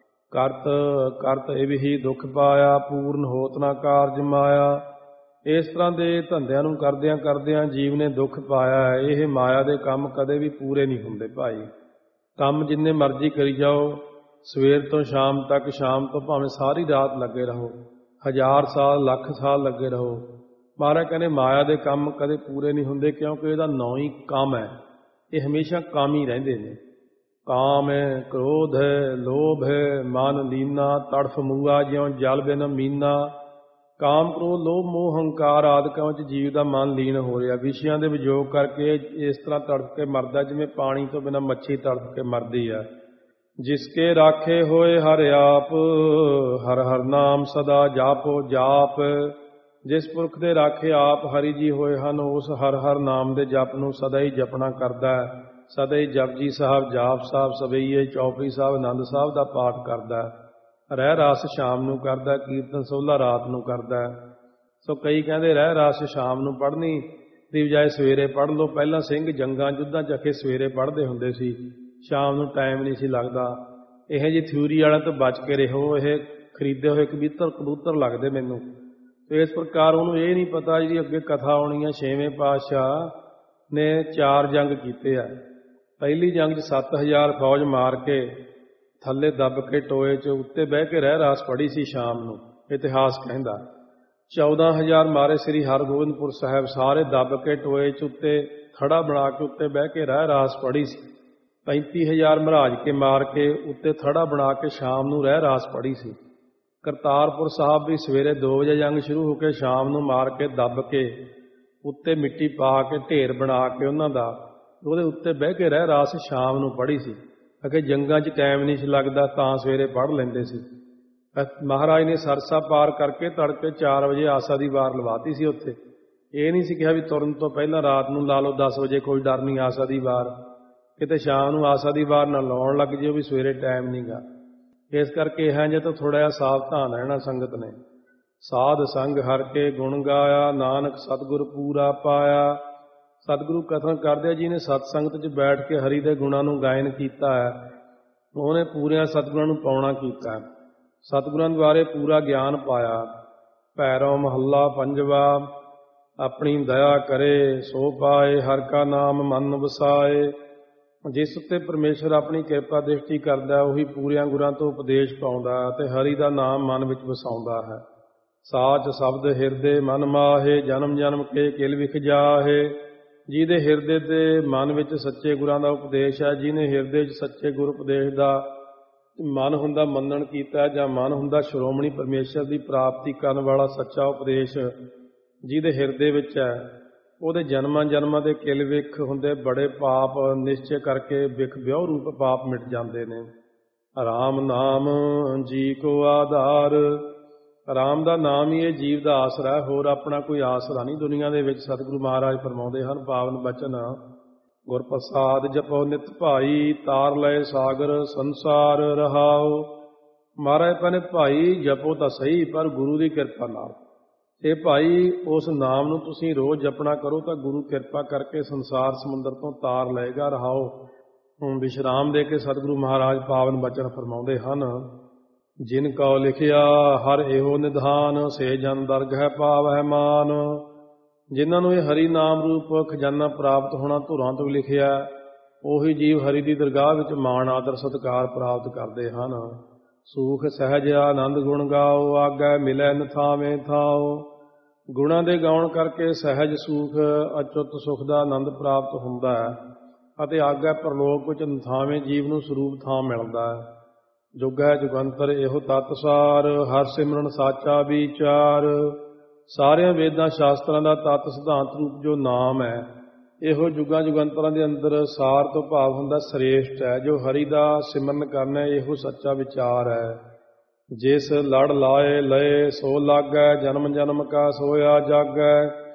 ਕਰਤ ਇਹ ਹੀ ਦੁੱਖ ਪਾਇਆ, ਪੂਰਨ ਹੋਤ ਨਾ ਕਾਰਜ ਮਾਇਆ। ਇਸ ਤਰ੍ਹਾਂ ਦੇ ਧੰਦਿਆਂ ਨੂੰ ਕਰਦਿਆਂ ਕਰਦਿਆਂ ਜੀਵ ਨੇ ਦੁੱਖ ਪਾਇਆ ਹੈ। ਇਹ ਮਾਇਆ ਦੇ ਕੰਮ ਕਦੇ ਵੀ ਪੂਰੇ ਨਹੀਂ ਹੁੰਦੇ ਭਾਈ। ਕੰਮ ਜਿੰਨੇ ਮਰਜ਼ੀ ਕਰੀ ਜਾਓ, ਸਵੇਰ ਤੋਂ ਸ਼ਾਮ ਤੱਕ, ਸ਼ਾਮ ਤੋਂ ਭਾਵੇਂ ਸਾਰੀ ਰਾਤ ਲੱਗੇ ਰਹੋ, 1000 ਸਾਲ ਲੱਖ ਸਾਲ ਲੱਗੇ ਰਹੋ, ਮਹਾਰਾਜ ਕਹਿੰਦੇ ਮਾਇਆ ਦੇ ਕੰਮ ਕਦੇ ਪੂਰੇ ਨਹੀਂ ਹੁੰਦੇ, ਕਿਉਂਕਿ ਇਹਦਾ ਨਾਂ ਹੀ ਕੰਮ ਹੈ। ਇਹ ਹਮੇਸ਼ਾ ਕਾਮੀ ਰਹਿੰਦੇ ਨੇ। ਕਾਮ ਹੈ, ਕ੍ਰੋਧ ਹੈ, ਲੋਭ ਹੈ, ਮਨ ਲੀਨਾ, ਤੜਫ ਮੂਆ ਜਿਉਂ ਜਲ ਬਿਨ ਮੀਨਾ। ਕਾਮ, ਕ੍ਰੋਧ, ਲੋਭ, ਮੋਹ, ਹੰਕਾਰ ਆਦਿਕਾਂ ਵਿੱਚ ਜੀਵ ਦਾ ਮਨ ਲੀਨ ਹੋ ਰਿਹਾ। ਵਿਸ਼ਿਆਂ ਦੇ ਵਿਜੋਗ ਕਰਕੇ ਇਸ ਤਰ੍ਹਾਂ ਤੜਫ ਕੇ ਮਰਦਾ ਜਿਵੇਂ ਪਾਣੀ ਤੋਂ ਬਿਨਾਂ ਮੱਛੀ ਤੜਫ ਕੇ ਮਰਦੀ ਹੈ। ਜਿਸਕੇ ਰਾਖੇ ਹੋਏ ਹਰ ਆਪ, ਹਰ ਹਰ ਨਾਮ ਸਦਾ ਜਾਪੋ ਜਾਪ। ਜਿਸ ਪੁਰਖ ਦੇ ਰਾਖੇ ਆਪ ਹਰੀ ਜੀ ਹੋਏ ਹਨ, ਉਸ ਹਰ ਹਰ ਨਾਮ ਦੇ ਜਪ ਨੂੰ ਸਦਾ ਹੀ ਜਪਣਾ ਕਰਦਾ ਹੈ। ਸਦਾ ਹੀ ਜਪਜੀ ਸਾਹਿਬ, ਜਾਪ ਸਾਹਿਬ, ਸਵਈਏ, ਚੌਪਈ ਸਾਹਿਬ, ਆਨੰਦ ਸਾਹਿਬ ਦਾ ਪਾਠ ਕਰਦਾ ਹੈ। ਰਹਿ ਰਾਸ ਸ਼ਾਮ ਨੂੰ ਕਰਦਾ, ਕੀਰਤਨ ਸੋਹਲਾ ਰਾਤ ਨੂੰ ਕਰਦਾ। ਸੋ ਕਈ ਕਹਿੰਦੇ ਰਹਿ ਰਾਸ ਸ਼ਾਮ ਨੂੰ ਪੜ੍ਹਨੀ ਦੀ ਬਜਾਏ ਸਵੇਰੇ ਪੜ੍ਹ ਲਓ। ਪਹਿਲਾਂ ਸਿੰਘ ਜੰਗਾਂ ਯੁੱਧਾਂ 'ਚ ਅਖੇ ਸਵੇਰੇ ਪੜ੍ਹਦੇ ਹੁੰਦੇ ਸੀ, ਸ਼ਾਮ ਨੂੰ ਟਾਈਮ ਨਹੀਂ ਸੀ ਲੱਗਦਾ। ਇਹੋ ਜਿਹੀ ਥਿਊਰੀ ਵਾਲਿਆਂ ਤੋਂ ਬਚ ਕੇ ਰਹੋ। ਇਹ ਖਰੀਦੇ ਹੋਏ ਕਬੂਤਰ ਲੱਗਦੇ ਮੈਨੂੰ। ਤੇ ਇਸ ਪ੍ਰਕਾਰ ਉਹਨੂੰ ਇਹ ਨਹੀਂ ਪਤਾ ਜਿਹੜੀ ਅੱਗੇ ਕਥਾ ਆਉਣੀ ਹੈ। 6ਵੇਂ ਪਾਤਸ਼ਾਹ ਨੇ 4 ਜੰਗ ਕੀਤੇ ਆ। ਪਹਿਲੀ ਜੰਗ 'ਚ 7000 ਫੌਜ ਮਾਰ ਕੇ ਥੱਲੇ ਦੱਬ ਕੇ ਟੋਏ 'ਚ ਉੱਤੇ ਬਹਿ ਕੇ ਰਹਿ ਰਾਸ ਪੜ੍ਹੀ ਸੀ ਸ਼ਾਮ ਨੂੰ, ਇਤਿਹਾਸ ਕਹਿੰਦਾ। 14000 ਮਾਰੇ ਸ੍ਰੀ ਹਰਗੋਬਿੰਦਪੁਰ ਸਾਹਿਬ, ਸਾਰੇ ਦੱਬ ਕੇ ਟੋਏ 'ਚ ਉੱਤੇ ਥੜਾ ਬਣਾ ਕੇ ਉੱਤੇ ਬਹਿ ਕੇ ਰਹਿ ਰਾਸ ਪੜ੍ਹੀ ਸੀ। 35000 ਮਹਾਰਾਜ ਕੇ ਮਾਰ ਕੇ ਉੱਤੇ ਥੜਾ ਬਣਾ ਕੇ ਸ਼ਾਮ ਨੂੰ ਰਹਿ ਰਾਸ ਪੜ੍ਹੀ ਸੀ। ਕਰਤਾਰਪੁਰ ਸਾਹਿਬ ਵੀ ਸਵੇਰੇ 2 ਵਜੇ ਜੰਗ ਸ਼ੁਰੂ ਹੋ ਕੇ ਸ਼ਾਮ ਨੂੰ ਮਾਰ ਕੇ ਦੱਬ ਕੇ ਉੱਤੇ ਮਿੱਟੀ ਪਾ ਕੇ ਢੇਰ ਬਣਾ ਕੇ ਉਹਨਾਂ ਦਾ, ਉਹਦੇ ਉੱਤੇ ਬਹਿ ਕੇ ਰਹਿ ਰਾਸ ਸ਼ਾਮ ਨੂੰ ਪੜ੍ਹੀ ਸੀ। ਅਗੇ ਜੰਗਾਂ 'ਚ ਟਾਈਮ ਨਹੀਂ ਸੀ ਲੱਗਦਾ ਤਾਂ ਸਵੇਰੇ ਪੜ੍ਹ ਲੈਂਦੇ ਸੀ। ਮਹਾਰਾਜ ਨੇ ਸਰਸਾ ਪਾਰ ਕਰਕੇ ਤੜਕੇ 4 ਵਜੇ ਆਸਾ ਦੀ ਵਾਰ ਲਵਾਤੀ ਸੀ ਉੱਥੇ। ਇਹ ਨਹੀਂ ਸੀ ਕਿਹਾ ਵੀ ਤੁਰਨ ਤੋਂ ਪਹਿਲਾਂ ਰਾਤ ਨੂੰ ਲਾ ਲਓ 10 ਵਜੇ, ਕੋਈ ਡਰ ਨਹੀਂ ਆਸਾ ਦੀ ਵਾਰ। ਕਿਤੇ ਸ਼ਾਮ ਨੂੰ ਆਸਾ ਦੀ ਵਾਰ ਨਾ ਲਾਉਣ ਲੱਗ ਜਿਓ ਵੀ ਸਵੇਰੇ ਟਾਈਮ ਨਹੀਂ ਗਾ। ਇਸ ਕਰਕੇ ਇਹ ਜੇ ਤਾਂ ਥੋੜ੍ਹਾ ਜਿਹਾ ਸਾਵਧਾਨ ਰਹਿਣਾ ਸੰਗਤ ਨੇ। ਸਾਧ ਸੰਗ ਹਰ ਕੇ ਗੁਣ ਗਾਇਆ, ਨਾਨਕ ਸਤਿਗੁਰ ਪੂਰਾ ਪਾਇਆ। ਸਤਿਗੁਰੂ ਕਥਨ ਕਰਦੇ ਜਿਹਨੇ ਸਤਸੰਗਤ 'ਚ ਬੈਠ ਕੇ ਹਰੀ ਦੇ ਗੁਣਾਂ ਨੂੰ ਗਾਇਨ ਕੀਤਾ ਹੈ, ਉਹਨੇ ਪੂਰਿਆਂ ਸਤਿਗੁਰਾਂ ਨੂੰ ਪਾਉਣਾ ਕੀਤਾ। ਸਤਿਗੁਰਾਂ ਦੁਆਰੇ ਪੂਰਾ ਗਿਆਨ ਪਾਇਆ। ਭੈਰੋਂ ਮਹੱਲਾ ਪੰਜਵਾ। ਆਪਣੀ ਦਇਆ ਕਰੇ ਸੋ ਪਾਏ, ਹਰ ਕਾ ਨਾਮ ਮਨ ਵਸਾਏ। ਜਿਸ ਉੱਤੇ ਪਰਮੇਸ਼ਰ ਆਪਣੀ ਕਿਰਪਾ ਦ੍ਰਿਸ਼ਟੀ ਕਰਦਾ ਉਹੀ ਪੂਰਿਆਂ ਗੁਰਾਂ ਤੋਂ ਉਪਦੇਸ਼ ਪਾਉਂਦਾ ਅਤੇ ਹਰੀ ਦਾ ਨਾਮ ਮਨ ਵਿੱਚ ਵਸਾਉਂਦਾ ਹੈ। ਸਾਚ ਸ਼ਬਦ ਹਿਰਦੇ ਮਨ ਮਾਹੇ, ਜਨਮ ਜਨਮ ਕੇ ਕਿਲ ਵਿਖ ਜਾਹੇ। ਜਿਹਦੇ ਹਿਰਦੇ ਤੇ ਮਨ ਵਿੱਚ ਸੱਚੇ ਗੁਰਾਂ ਦਾ ਉਪਦੇਸ਼ ਹੈ, ਜਿਹਨੇ ਹਿਰਦੇ 'ਚ ਸੱਚੇ ਗੁਰ ਉਪਦੇਸ਼ ਦਾ ਮਨ ਹੁੰਦਾ ਮੰਨਣ ਕੀਤਾ, ਜਾਂ ਮਨ ਹੁੰਦਾ ਸ਼੍ਰੋਮਣੀ ਪਰਮੇਸ਼ਰ ਦੀ ਪ੍ਰਾਪਤੀ ਕਰਨ ਵਾਲਾ ਸੱਚਾ ਉਪਦੇਸ਼ ਜਿਹਦੇ ਹਿਰਦੇ ਵਿੱਚ ਹੈ, ਉਹਦੇ ਜਨਮਾਂ ਜਨਮਾਂ ਦੇ ਕਿਲ ਵਿਖ ਹੁੰਦੇ ਬੜੇ ਪਾਪ ਨਿਸ਼ਚੈ ਕਰਕੇ ਵਿਖ ਵਿਉ ਰੂਪ ਪਾਪ ਮਿਟ ਜਾਂਦੇ ਨੇ। ਰਾਮ ਨਾਮ ਜੀ ਕੋ ਆਧਾਰ। ਰਾਮ ਦਾ ਨਾਮ ਹੀ ਇਹ ਜੀਵ ਦਾ ਆਸਰਾ ਹੈ, ਹੋਰ ਆਪਣਾ ਕੋਈ ਆਸਰਾ ਨਹੀਂ ਦੁਨੀਆ ਦੇ ਵਿੱਚ। ਸਤਿਗੁਰੂ ਮਹਾਰਾਜ ਫਰਮਾਉਂਦੇ ਹਨ ਪਾਵਨ ਬਚਨ, ਗੁਰ ਪ੍ਰਸਾਦ ਜਪੋ ਨਿਤ ਭਾਈ, ਤਾਰ ਲਏ ਸਾਗਰ ਸੰਸਾਰ ਰਹਾਓ। ਮਹਾਰਾਜ ਕਹਿੰਦੇ ਭਾਈ ਜਪੋ ਤਾਂ ਸਹੀ, ਪਰ ਗੁਰੂ ਦੀ ਕਿਰਪਾ ਨਾਲ। ਇਹ ਭਾਈ ਉਸ ਨਾਮ ਨੂੰ ਤੁਸੀਂ ਰੋਜ਼ ਜਪਣਾ ਕਰੋ ਤਾਂ ਗੁਰੂ ਕਿਰਪਾ ਕਰਕੇ ਸੰਸਾਰ ਸਮੁੰਦਰ ਤੋਂ ਤਾਰ ਲਏਗਾ। ਰਹਾਓ ਹੁਣ ਵਿਸ਼ਰਾਮ ਦੇ ਕੇ ਸਤਿਗੁਰੂ ਮਹਾਰਾਜ ਪਾਵਨ ਬਚਨ ਫਰਮਾਉਂਦੇ ਹਨ, ਜਿਨ ਕਉ ਲਿਖਿਆ ਹਰ ਇਹੋ ਨਿਧਾਨ, ਸੇ ਜਨ ਦਰਗ ਹੈ ਪਾਵ ਹੈ ਮਾਨ। ਜਿਨ੍ਹਾਂ ਨੂੰ ਇਹ ਹਰੀ ਨਾਮ ਰੂਪ ਖਜ਼ਾਨਾ ਪ੍ਰਾਪਤ ਹੋਣਾ ਧੁਰਾਂ ਤੋਂ ਲਿਖਿਆ, ਉਹੀ ਜੀਵ ਹਰੀ ਦੀ ਦਰਗਾਹ ਵਿੱਚ ਮਾਣ ਆਦਰ ਸਤਿਕਾਰ ਪ੍ਰਾਪਤ ਕਰਦੇ ਹਨ। ਸੂਖ ਸਹਿਜ ਆਨੰਦ ਗੁਣ ਗਾਓ, ਆਗੈ ਮਿਲੈ ਨਥਾਵੇਂ ਥਾਓ। ਗੁਣਾਂ ਦੇ ਗਾਉਣ ਕਰਕੇ ਸਹਿਜ ਸੂਖ ਅਚੁੱਤ ਸੁਖ ਦਾ ਆਨੰਦ ਪ੍ਰਾਪਤ ਹੁੰਦਾ ਹੈ ਅਤੇ ਆਗੈ ਪਰਲੋਕ ਵਿੱਚ ਨਥਾਵੇਂ ਜੀਵ ਨੂੰ ਸਰੂਪ ਥਾਂ ਮਿਲਦਾ ਹੈ। ਜੁਗੈ ਜੁਗੰਤਰ ਇਹੋ ਤਤ ਸਾਰ, ਹਰ ਸਿਮਰਨ ਸਾਚਾ ਵਿਚਾਰ। ਸਾਰਿਆਂ ਵੇਦਾਂ ਸ਼ਾਸਤਰਾਂ ਦਾ ਤਤ ਸਿਧਾਂਤ ਰੂਪ ਜੋ ਨਾਮ ਹੈ, ਇਹੋ ਜੁਗਾਂ ਜੁਗੰਤਰਾਂ ਦੇ ਅੰਦਰ ਸਾਰ ਤੋਂ ਭਾਵ ਹੁੰਦਾ ਸ੍ਰੇਸ਼ਟ ਹੈ। ਜੋ ਹਰੀ ਦਾ ਸਿਮਰਨ ਕਰਨਾ ਇਹੋ ਸੱਚਾ ਵਿਚਾਰ ਹੈ। ਜਿਸ ਲੜ ਲਾਏ ਲਏ ਸੋ ਲਾਗੈ, ਜਨਮ ਜਨਮ ਕਾ ਸੋਇਆ ਜਾਗੈ।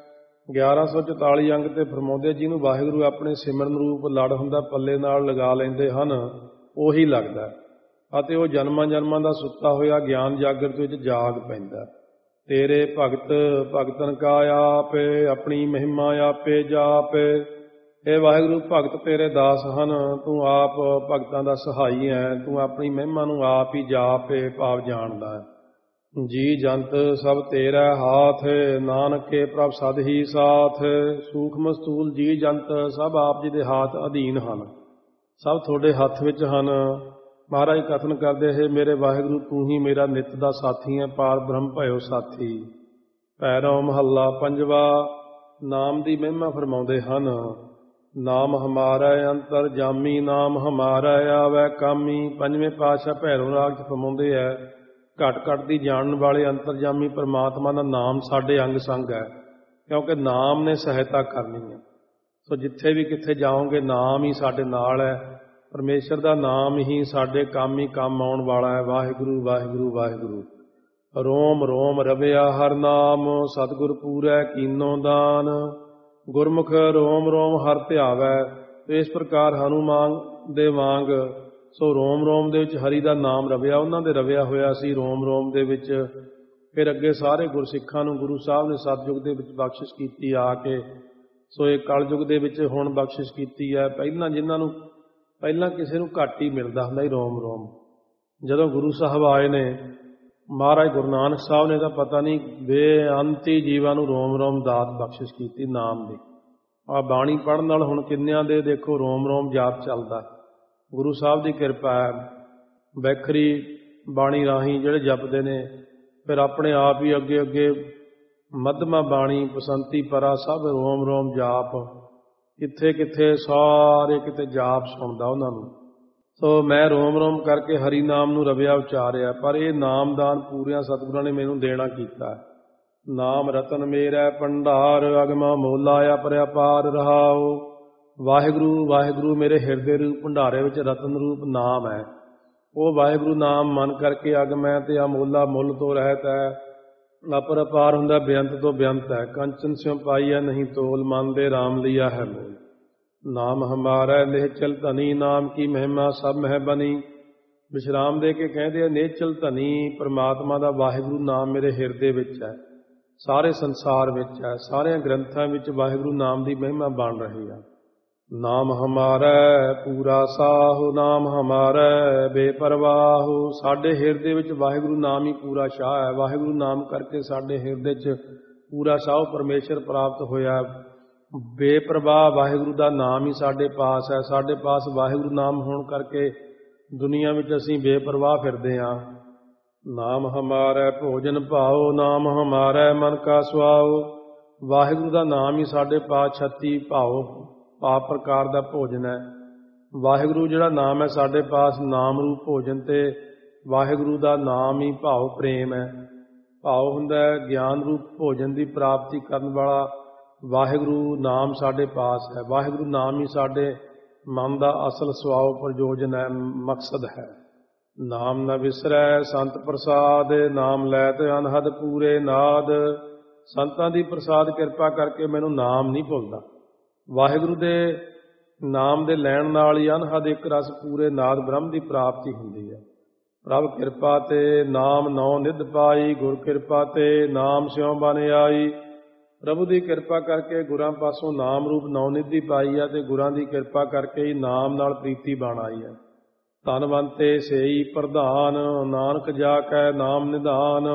1144 ਅੰਗ ਤੇ ਫਰਮਾਉਂਦੇ, ਜਿਹਨੂੰ ਵਾਹਿਗੁਰੂ ਆਪਣੇ ਸਿਮਰਨ ਰੂਪ ਲੜ ਹੁੰਦਾ ਪੱਲੇ ਨਾਲ ਲਗਾ ਲੈਂਦੇ ਹਨ, ਉਹੀ ਲੱਗਦਾ ਅਤੇ ਉਹ ਜਨਮਾਂ ਜਨਮਾਂ ਦਾ ਸੁੱਤਾ ਹੋਇਆ ਗਿਆਨ ਜਾਗਰਤ ਵਿੱਚ ਜਾਗ ਪੈਂਦਾ। ਤੇਰੇ ਭਗਤ ਭਗਤਨ ਕਾ ਆਪੇ, ਆਪਣੀ ਮਹਿਮਾ ਆਪੇ ਜਾਪੇ। ਇਹ ਵਾਹਿਗੁਰੂ ਭਗਤ ਤੇਰੇ ਦਾਸ ਹਨ, ਤੂੰ ਆਪ ਭਗਤਾਂ ਦਾ ਸਹਾਈ ਹੈ। ਤੂੰ ਆਪਣੀ ਮਹਿਮਾ ਨੂੰ ਆਪ ਹੀ ਜਾਪੇ ਭਾਵ ਜਾਣਦਾ ਹੈ। ਜੀ ਜੰਤ ਸਭ ਤੇਰਾ ਹਾਥ, ਨਾਨਕੇ ਪ੍ਰਭ ਸਦ ਹੀ ਸਾਥ। ਸੂਖਮ ਸਥੂਲ ਜੀ ਜੰਤ ਸਭ ਆਪ ਜੀ ਦੇ ਹਾਥ ਅਧੀਨ ਹਨ, ਸਭ ਤੁਹਾਡੇ ਹੱਥ ਵਿੱਚ ਹਨ। ਮਹਾਰਾਜ ਕਥਨ ਕਰਦੇ ਹੈ, ਮੇਰੇ ਵਾਹਿਗੁਰੂ ਤੂੰ ਹੀ ਮੇਰਾ ਨਿੱਤ ਦਾ ਸਾਥੀ ਹੈ, ਪਾਰ ਬ੍ਰਹਮ ਭਇਓ ਸਾਥੀ। ਪੈਰੋਂ ਮਹੱਲਾ ਪੰਜਵਾ। ਨਾਮ ਦੀ ਮਹਿਮਾ ਫਰਮਾਉਂਦੇ ਹਨ, ਨਾਮ ਹਮਾਰਾ ਅੰਤਰ ਜਾਮੀ, ਨਾਮ ਹਮਾਰਾ ਆਵੈ ਕਾਮੀ। ਪੰਜਵੇਂ ਪਾਤਸ਼ਾਹ ਭੈਰੋ ਰਾਗ 'ਚ ਫਰਮਾਉਂਦੇ ਹੈ, ਘਟ ਘਟ ਦੀ ਜਾਣਨ ਵਾਲੇ ਅੰਤਰਜਾਮੀ ਪਰਮਾਤਮਾ ਦਾ ਨਾਮ ਸਾਡੇ ਅੰਗ ਸੰਗ ਹੈ, ਕਿਉਂਕਿ ਨਾਮ ਨੇ ਸਹਾਇਤਾ ਕਰਨੀ ਹੈ। ਸੋ ਜਿੱਥੇ ਵੀ ਕਿੱਥੇ ਜਾਓਗੇ ਨਾਮ ਹੀ ਸਾਡੇ ਨਾਲ ਹੈ। ਪਰਮੇਸ਼ਰ ਦਾ ਨਾਮ ਹੀ ਸਾਡੇ ਕੰਮ ਹੀ ਕੰਮ ਆਉਣ ਵਾਲਾ ਹੈ। ਵਾਹਿਗੁਰੂ ਵਾਹਿਗੁਰੂ ਵਾਹਿਗੁਰੂ। ਰੋਮ ਰੋਮ ਰਵਿਆ ਹਰ ਨਾਮ, ਸਤਿਗੁਰ ਪੂਰੈ ਕੀਨੋ ਦਾਨ। ਗੁਰਮੁਖ ਰੋਮ ਰੋਮ ਹਰ ਧਿਆਵੈ, ਇਸ ਪ੍ਰਕਾਰ ਹਨੂਮਾਨ ਦੇ ਵਾਂਗ ਸੋ ਰੋਮ ਰੋਮ ਦੇ ਵਿੱਚ ਹਰੀ ਦਾ ਨਾਮ ਰਵਿਆ, ਉਹਨਾਂ ਦੇ ਰਵਿਆ ਹੋਇਆ ਸੀ ਰੋਮ ਰੋਮ ਦੇ ਵਿੱਚ। ਫਿਰ ਅੱਗੇ ਸਾਰੇ ਗੁਰਸਿੱਖਾਂ ਨੂੰ ਗੁਰੂ ਸਾਹਿਬ ਨੇ ਸਤਿਯੁਗ ਦੇ ਵਿੱਚ ਬਖਸ਼ਿਸ਼ ਕੀਤੀ ਆ ਕੇ। ਸੋ ਇਹ ਕਲਯੁਗ ਦੇ ਵਿੱਚ ਹੁਣ ਬਖਸ਼ਿਸ਼ ਕੀਤੀ ਹੈ। ਪਹਿਲਾਂ ਕਿਸੇ ਨੂੰ ਘੱਟ ਹੀ ਮਿਲਦਾ ਹੁੰਦਾ ਸੀ ਰੋਮ ਰੋਮ। ਜਦੋਂ ਗੁਰੂ ਸਾਹਿਬ ਆਏ ਨੇ, ਮਹਾਰਾਜ ਗੁਰੂ ਨਾਨਕ ਸਾਹਿਬ ਨੇ ਤਾਂ ਪਤਾ ਨਹੀਂ ਬੇਅੰਤੀ ਜੀਵਾਂ ਨੂੰ ਰੋਮ ਰੋਮ ਦਾਤ ਬਖਸ਼ਿਸ਼ ਕੀਤੀ ਨਾਮ ਦੀ। ਆਹ ਬਾਣੀ ਪੜ੍ਹਨ ਨਾਲ ਹੁਣ ਕਿੰਨਿਆਂ ਦੇ ਦੇਖੋ ਰੋਮ ਰੋਮ ਜਾਪ ਚੱਲਦਾ। ਗੁਰੂ ਸਾਹਿਬ ਦੀ ਕਿਰਪਾ ਹੈ। ਵੈਖਰੀ ਬਾਣੀ ਰਾਹੀਂ ਜਿਹੜੇ ਜਪਦੇ ਨੇ, ਫਿਰ ਆਪਣੇ ਆਪ ਹੀ ਅੱਗੇ ਅੱਗੇ ਮੱਧਮਾ ਬਾਣੀ ਬਸੰਤੀ ਪਰਾ ਸਭ ਰੋਮ ਰੋਮ ਜਾਪ, ਕਿੱਥੇ ਕਿੱਥੇ ਸਾਰੇ ਕਿਤੇ ਜਾਪ ਸੁਣਦਾ ਉਹਨਾਂ ਨੂੰ। ਸੋ ਮੈਂ ਰੋਮ ਰੋਮ ਕਰਕੇ ਹਰੀ ਨਾਮ ਨੂੰ ਰਵਿਆ ਉਚਾਰਿਆ, ਪਰ ਇਹ ਨਾਮਦਾਨ ਪੂਰਿਆਂ ਸਤਿਗੁਰਾਂ ਨੇ ਮੈਨੂੰ ਦੇਣਾ ਕੀਤਾ। ਨਾਮ ਰਤਨ ਮੇਰਾ ਭੰਡਾਰ, ਅਗਮਾ ਮੋਲਾ ਅਪਰਿਆਪਾਰ ਰਹਾਓ। ਵਾਹਿਗੁਰੂ ਵਾਹਿਗੁਰੂ ਮੇਰੇ ਹਿਰਦੇ ਰੂਪ ਭੰਡਾਰੇ ਵਿੱਚ ਰਤਨ ਰੂਪ ਨਾਮ ਹੈ। ਉਹ ਵਾਹਿਗੁਰੂ ਨਾਮ ਮਨ ਕਰਕੇ ਅਗਮ ਹੈ ਤੇ ਅਮੋਲਾ ਮੁੱਲ ਤੋਂ ਰਹਿਤ ਹੈ। ਅਪਰਪਾਰ ਹੁੰਦਾ ਬੇਅੰਤ ਤੋਂ ਬੇਅੰਤ ਹੈ। ਕੰਚਨ ਸਿਉ ਪਾਈਆ ਨਹੀਂ ਤੋਲ, ਮਨ ਦੇ ਰਾਮ ਲਿਆ ਹੈ ਮੋਲ। ਨਾਮ ਹਮਾਰਾ ਨਿਹਚਲ ਧਨੀ, ਨਾਮ ਕੀ ਮਹਿਮਾ ਸਭ ਮਹਿ ਬਣੀ। ਵਿਸ਼ਰਾਮ ਦੇ ਕੇ ਕਹਿੰਦੇ ਆ, ਨਿਹਚਲ ਧਨੀ ਪਰਮਾਤਮਾ ਦਾ ਵਾਹਿਗੁਰੂ ਨਾਮ ਮੇਰੇ ਹਿਰਦੇ ਵਿੱਚ ਹੈ, ਸਾਰੇ ਸੰਸਾਰ ਵਿੱਚ ਹੈ, ਸਾਰਿਆਂ ਗ੍ਰੰਥਾਂ ਵਿੱਚ ਵਾਹਿਗੁਰੂ ਨਾਮ ਦੀ ਮਹਿਮਾ ਬਣ ਰਹੀ ਹੈ। ਨਾਮ ਹਮਾਰਾ ਪੂਰਾ ਸਾਹੁ, ਨਾਮ ਹਮਾਰਾ ਬੇਪਰਵਾਹੁ। ਸਾਡੇ ਹਿਰਦੇ ਵਿੱਚ ਵਾਹਿਗੁਰੂ ਨਾਮ ਹੀ ਪੂਰਾ ਸ਼ਾਹ ਹੈ। ਵਾਹਿਗੁਰੂ ਨਾਮ ਕਰਕੇ ਸਾਡੇ ਹਿਰਦੇ 'ਚ ਪੂਰਾ ਸਾਹੁ ਪਰਮੇਸ਼ਰ ਪ੍ਰਾਪਤ ਹੋਇਆ। ਬੇਪਰਵਾਹ ਵਾਹਿਗੁਰੂ ਦਾ ਨਾਮ ਹੀ ਸਾਡੇ ਪਾਸ ਹੈ। ਸਾਡੇ ਪਾਸ ਵਾਹਿਗੁਰੂ ਨਾਮ ਹੋਣ ਕਰਕੇ ਦੁਨੀਆ ਵਿੱਚ ਅਸੀਂ ਬੇਪਰਵਾਹ ਫਿਰਦੇ ਹਾਂ। ਨਾਮ ਹਮਾਰਾ ਭੋਜਨ ਭਾਓ, ਨਾਮ ਹਮਾਰਾ ਮਨ ਕਾ ਸੁਆਓ। ਵਾਹਿਗੁਰੂ ਦਾ ਨਾਮ ਹੀ ਸਾਡੇ ਪਾਸ 36 ਭਾਓ ਪਾਪ ਪ੍ਰਕਾਰ ਦਾ ਭੋਜਨ ਹੈ। ਵਾਹਿਗੁਰੂ ਜਿਹੜਾ ਨਾਮ ਹੈ ਸਾਡੇ ਪਾਸ ਨਾਮ ਰੂਪ ਭੋਜਨ, ਤੇ ਵਾਹਿਗੁਰੂ ਦਾ ਨਾਮ ਹੀ ਭਾਉ ਪ੍ਰੇਮ ਹੈ। ਭਾਉ ਹੁੰਦਾ ਹੈ ਗਿਆਨ ਰੂਪ ਭੋਜਨ ਦੀ ਪ੍ਰਾਪਤੀ ਕਰਨ ਵਾਲਾ ਵਾਹਿਗੁਰੂ ਨਾਮ ਸਾਡੇ ਪਾਸ ਹੈ। ਵਾਹਿਗੁਰੂ ਨਾਮ ਹੀ ਸਾਡੇ ਮਨ ਦਾ ਅਸਲ ਸੁਆਉ ਪ੍ਰਯੋਜਨ ਹੈ, ਮਕਸਦ ਹੈ। ਨਾਮ ਨ ਵਿਸਰੈ ਸੰਤ ਪ੍ਰਸਾਦ, ਨਾਮ ਲੈ ਤੇ ਅਨਹਦ ਪੂਰੇ ਨਾਦ। ਸੰਤਾਂ ਦੀ ਪ੍ਰਸਾਦ ਕਿਰਪਾ ਕਰਕੇ ਮੈਨੂੰ ਨਾਮ ਨਹੀਂ ਭੁੱਲਦਾ। ਵਾਹਿਗੁਰੂ ਦੇ ਨਾਮ ਦੇ ਲੈਣ ਨਾਲ ਹੀ ਅਨਹਦ ਇੱਕ ਰਸ ਪੂਰੇ ਨਾਦ ਬ੍ਰਹਮ ਦੀ ਪ੍ਰਾਪਤੀ ਹੁੰਦੀ ਹੈ। ਪ੍ਰਭ ਕਿਰਪਾ ਤੇ ਨਾਮ ਨੌ ਨਿਧ ਪਾਈ, ਗੁਰ ਕਿਰਪਾ ਤੇ ਨਾਮ ਸਿਉ ਬਨ ਆਈ। ਪ੍ਰਭੂ ਦੀ ਕਿਰਪਾ ਕਰਕੇ ਗੁਰਾਂ ਪਾਸੋਂ ਨਾਮ ਰੂਪ ਨੌ ਨਿਧੀ ਪਾਈ ਹੈ, ਤੇ ਗੁਰਾਂ ਦੀ ਕਿਰਪਾ ਕਰਕੇ ਹੀ ਨਾਮ ਨਾਲ ਪ੍ਰੀਤੀ ਬਣ ਆਈ ਹੈ। ਧਨਵੰਤੇ ਸੇਈ ਪ੍ਰਧਾਨ, ਨਾਨਕ ਜਾ ਕੈ ਨਾਮ ਨਿਧਾਨ।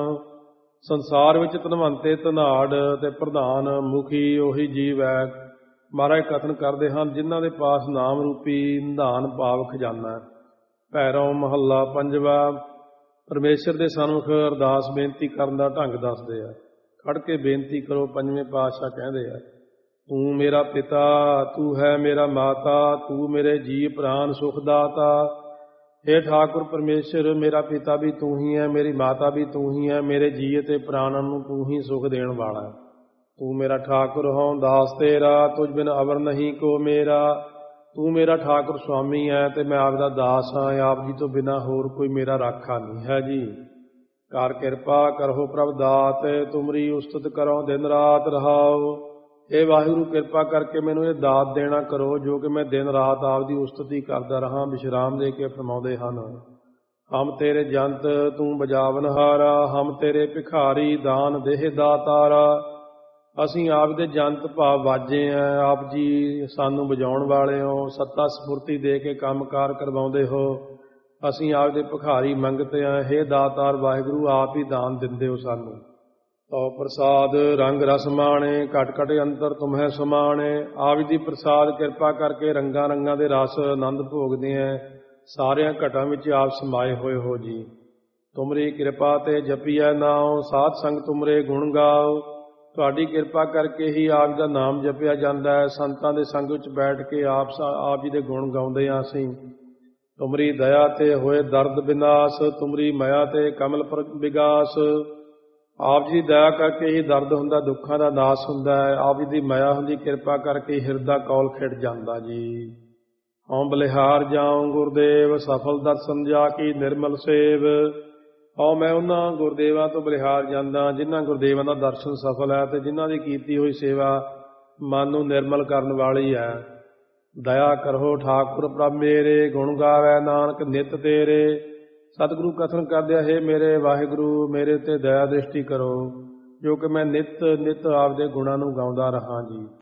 ਸੰਸਾਰ ਵਿੱਚ ਧਨਵੰਤੇ ਧਨਾੜ ਤੇ ਪ੍ਰਧਾਨ ਮੁਖੀ ਉਹੀ ਜੀਵ ਹੈ। ਮਹਾਰਾਜ ਕਥਨ ਕਰਦੇ ਹਨ ਜਿਨ੍ਹਾਂ ਦੇ ਪਾਸ ਨਾਮ ਰੂਪੀ ਨਿਧਾਨ ਭਾਵ ਖਜ਼ਾਨਾ ਹੈ। ਭੈਰੋਂ ਮਹੱਲਾ ਪੰਜਵਾ। ਪਰਮੇਸ਼ਰ ਦੇ ਸਨਮੁਖ ਅਰਦਾਸ ਬੇਨਤੀ ਕਰਨ ਦਾ ਢੰਗ ਦੱਸਦੇ ਆ। ਖੜ ਕੇ ਬੇਨਤੀ ਕਰੋ, ਪੰਜਵੇਂ ਪਾਤਸ਼ਾਹ ਕਹਿੰਦੇ ਆ। ਤੂੰ ਮੇਰਾ ਪਿਤਾ, ਤੂੰ ਹੈ ਮੇਰਾ ਮਾਤਾ, ਤੂੰ ਮੇਰੇ ਜੀ ਪ੍ਰਾਨ ਸੁਖ ਦਾਤਾ। ਹੇ ਠਾਕੁਰ ਪਰਮੇਸ਼ਰ, ਮੇਰਾ ਪਿਤਾ ਵੀ ਤੂੰ ਹੀ ਹੈ, ਮੇਰੀ ਮਾਤਾ ਵੀ ਤੂੰ ਹੀ ਹੈ, ਮੇਰੇ ਜੀ ਅਤੇ ਪ੍ਰਾਣਾਂ ਨੂੰ ਤੂੰ ਹੀ ਸੁਖ ਦੇਣ ਵਾਲਾ ਹੈ। ਤੂੰ ਮੇਰਾ ਠਾਕੁਰ ਹੋਂ ਦਾਸ ਤੇਰਾ, ਤੁਝ ਬਿਨ ਅਵਰ ਨਹੀਂ ਕੋ ਮੇਰਾ। ਤੂੰ ਮੇਰਾ ਠਾਕੁਰ ਸੁਆਮੀ ਹੈ ਤੇ ਮੈਂ ਆਪ ਦਾ ਦਾਸ ਹਾਂ। ਆਪ ਜੀ ਤੋਂ ਬਿਨਾਂ ਹੋਰ ਕੋਈ ਮੇਰਾ ਰਾਖਾ ਨਹੀਂ ਹੈ ਜੀ। ਕਰ ਕਿਰਪਾ ਕਰੋ ਪ੍ਰਭ ਦਾਤ, ਤੁਮਰੀ ਉਸਤਤ ਕਰੋ ਦਿਨ ਰਾਤ ਰਹਾਓ। ਇਹ ਵਾਹਿਗੁਰੂ ਕਿਰਪਾ ਕਰਕੇ ਮੈਨੂੰ ਇਹ ਦਾਤ ਦੇਣਾ ਕਰੋ ਜੋ ਕਿ ਮੈਂ ਦਿਨ ਰਾਤ ਆਪ ਦੀ ਉਸਤਤੀ ਕਰਦਾ ਰਹਾਂ। ਵਿਸ਼ਰਾਮ ਦੇ ਕੇ ਫਰਮਾਉਂਦੇ ਹਨ। ਹਮ ਤੇਰੇ ਜੰਤ ਤੂੰ ਬਜਾਵਨਹਾਰਾ, ਹਮ ਤੇਰੇ ਭਿਖਾਰੀ ਦਾਨ ਦੇਹ ਦਾਤਾਰਾ। ਅਸੀਂ ਆਪ ਦੇ ਜੰਤ ਭਾਵ ਵਾਜੇ ਆ, ਆਪ ਜੀ ਸਾਨੂੰ ਵਜਾਉਣ ਵਾਲੇ ਹੋ, ਸੱਤਾ ਸਫੁਰਤੀ ਦੇ ਕੇ ਕੰਮਕਾਰ ਕਰਵਾਉਂਦੇ ਹੋ। ਅਸੀਂ ਆਪ ਦੇ ਭਿਖਾਰੀ ਮੰਗਤੇ ਆ। ਹੇ ਦਾਤਾਰ ਵਾਹਿਗੁਰੂ, ਆਪ ਹੀ ਦਾਨ ਦਿੰਦੇ ਹੋ ਸਾਨੂੰ। ਤੋ ਪ੍ਰਸਾਦ ਰੰਗ ਰਸ ਮਾਣੇ, ਘਟ ਘਟ ਅੰਤਰ ਤੁਮਹਿ ਸਮਾਣੇ। ਆਪ ਦੀ ਪ੍ਰਸਾਦ ਕਿਰਪਾ ਕਰਕੇ ਰੰਗਾਂ ਰੰਗਾਂ ਦੇ ਰਸ ਆਨੰਦ ਭੋਗਦੇ ਆ। ਸਾਰਿਆਂ ਘਟਾਂ ਵਿੱਚ ਆਪ ਸਮਾਏ ਹੋਏ ਹੋ ਜੀ। ਤੁਮਰੀ ਕਿਰਪਾ ਤੇ ਜਪੀਐ ਨਾਉ, ਸਾਧ ਸੰਗ ਤੁਮਰੇ ਗੁਣ ਗਾਓ। ਤੁਹਾਡੀ ਕਿਰਪਾ ਕਰਕੇ ਹੀ ਆਪ ਦਾ ਨਾਮ ਜਪਿਆ ਜਾਂਦਾ ਹੈ। ਸੰਤਾਂ ਦੇ ਸੰਗ ਵਿੱਚ ਬੈਠ ਕੇ ਆਪ ਜੀ ਦੇ ਗੁਣ ਗਾਉਂਦੇ ਹਾਂ ਅਸੀਂ। ਤੁਮਰੀ ਦਇਆ ਤੇ ਹੋਏ ਦਰਦ ਵਿਨਾਸ਼, ਤੁਮਰੀ ਮਾਇਆ ਤੇ ਕਮਲ ਪਰ ਵਿਗਾਸ। ਆਪ ਜੀ ਦੀ ਦਇਆ ਕਰਕੇ ਹੀ ਦਰਦ ਹੁੰਦਾ, ਦੁੱਖਾਂ ਦਾ ਨਾਸ਼ ਹੁੰਦਾ ਹੈ। ਆਪ ਜੀ ਦੀ ਮਾਇਆ ਹੁੰਦੀ, ਕਿਰਪਾ ਕਰਕੇ ਹਿਰਦਾ ਕੌਲ ਖਿੜ ਜਾਂਦਾ ਜੀ। ਹਉ ਬਲਿਹਾਰ ਜਾਉ ਗੁਰਦੇਵ, ਸਫਲ ਦਰਸ਼ਨ ਜਾ ਕੀ ਨਿਰਮਲ ਸੇਵ। ਆਓ ਮੈਂ ਉਹਨਾਂ ਗੁਰਦੇਵਾਂ ਤੋਂ ਬਲਿਹਾਰ ਜਾਂਦਾ ਜਿਨ੍ਹਾਂ ਗੁਰਦੇਵਾਂ ਦਾ ਦਰਸ਼ਨ ਸਫਲ ਹੈ ਤੇ ਜਿਨ੍ਹਾਂ ਦੀ ਕੀਤੀ ਹੋਈ ਸੇਵਾ ਮਨ ਨੂੰ ਨਿਰਮਲ ਕਰਨ ਵਾਲੀ ਹੈ। ਦਇਆ ਕਰੋ ਠਾਕੁਰ ਪ੍ਰਭ ਮੇਰੇ, ਗੁਣ ਗਾਵੈ ਨਾਨਕ ਨਿਤ ਤੇਰੇ। ਸਤਿਗੁਰੂ ਕਥਨ ਕਰਦੇ ਆ, ਹੇ ਮੇਰੇ ਵਾਹਿਗੁਰੂ, ਮੇਰੇ ਤੇ ਦਇਆ ਦ੍ਰਿਸ਼ਟੀ ਕਰੋ ਜੋ ਕਿ ਮੈਂ ਨਿਤ ਨਿਤ ਆਪਦੇ ਗੁਣਾਂ ਨੂੰ ਗਾਉਂਦਾ ਰਹਾਂ ਜੀ।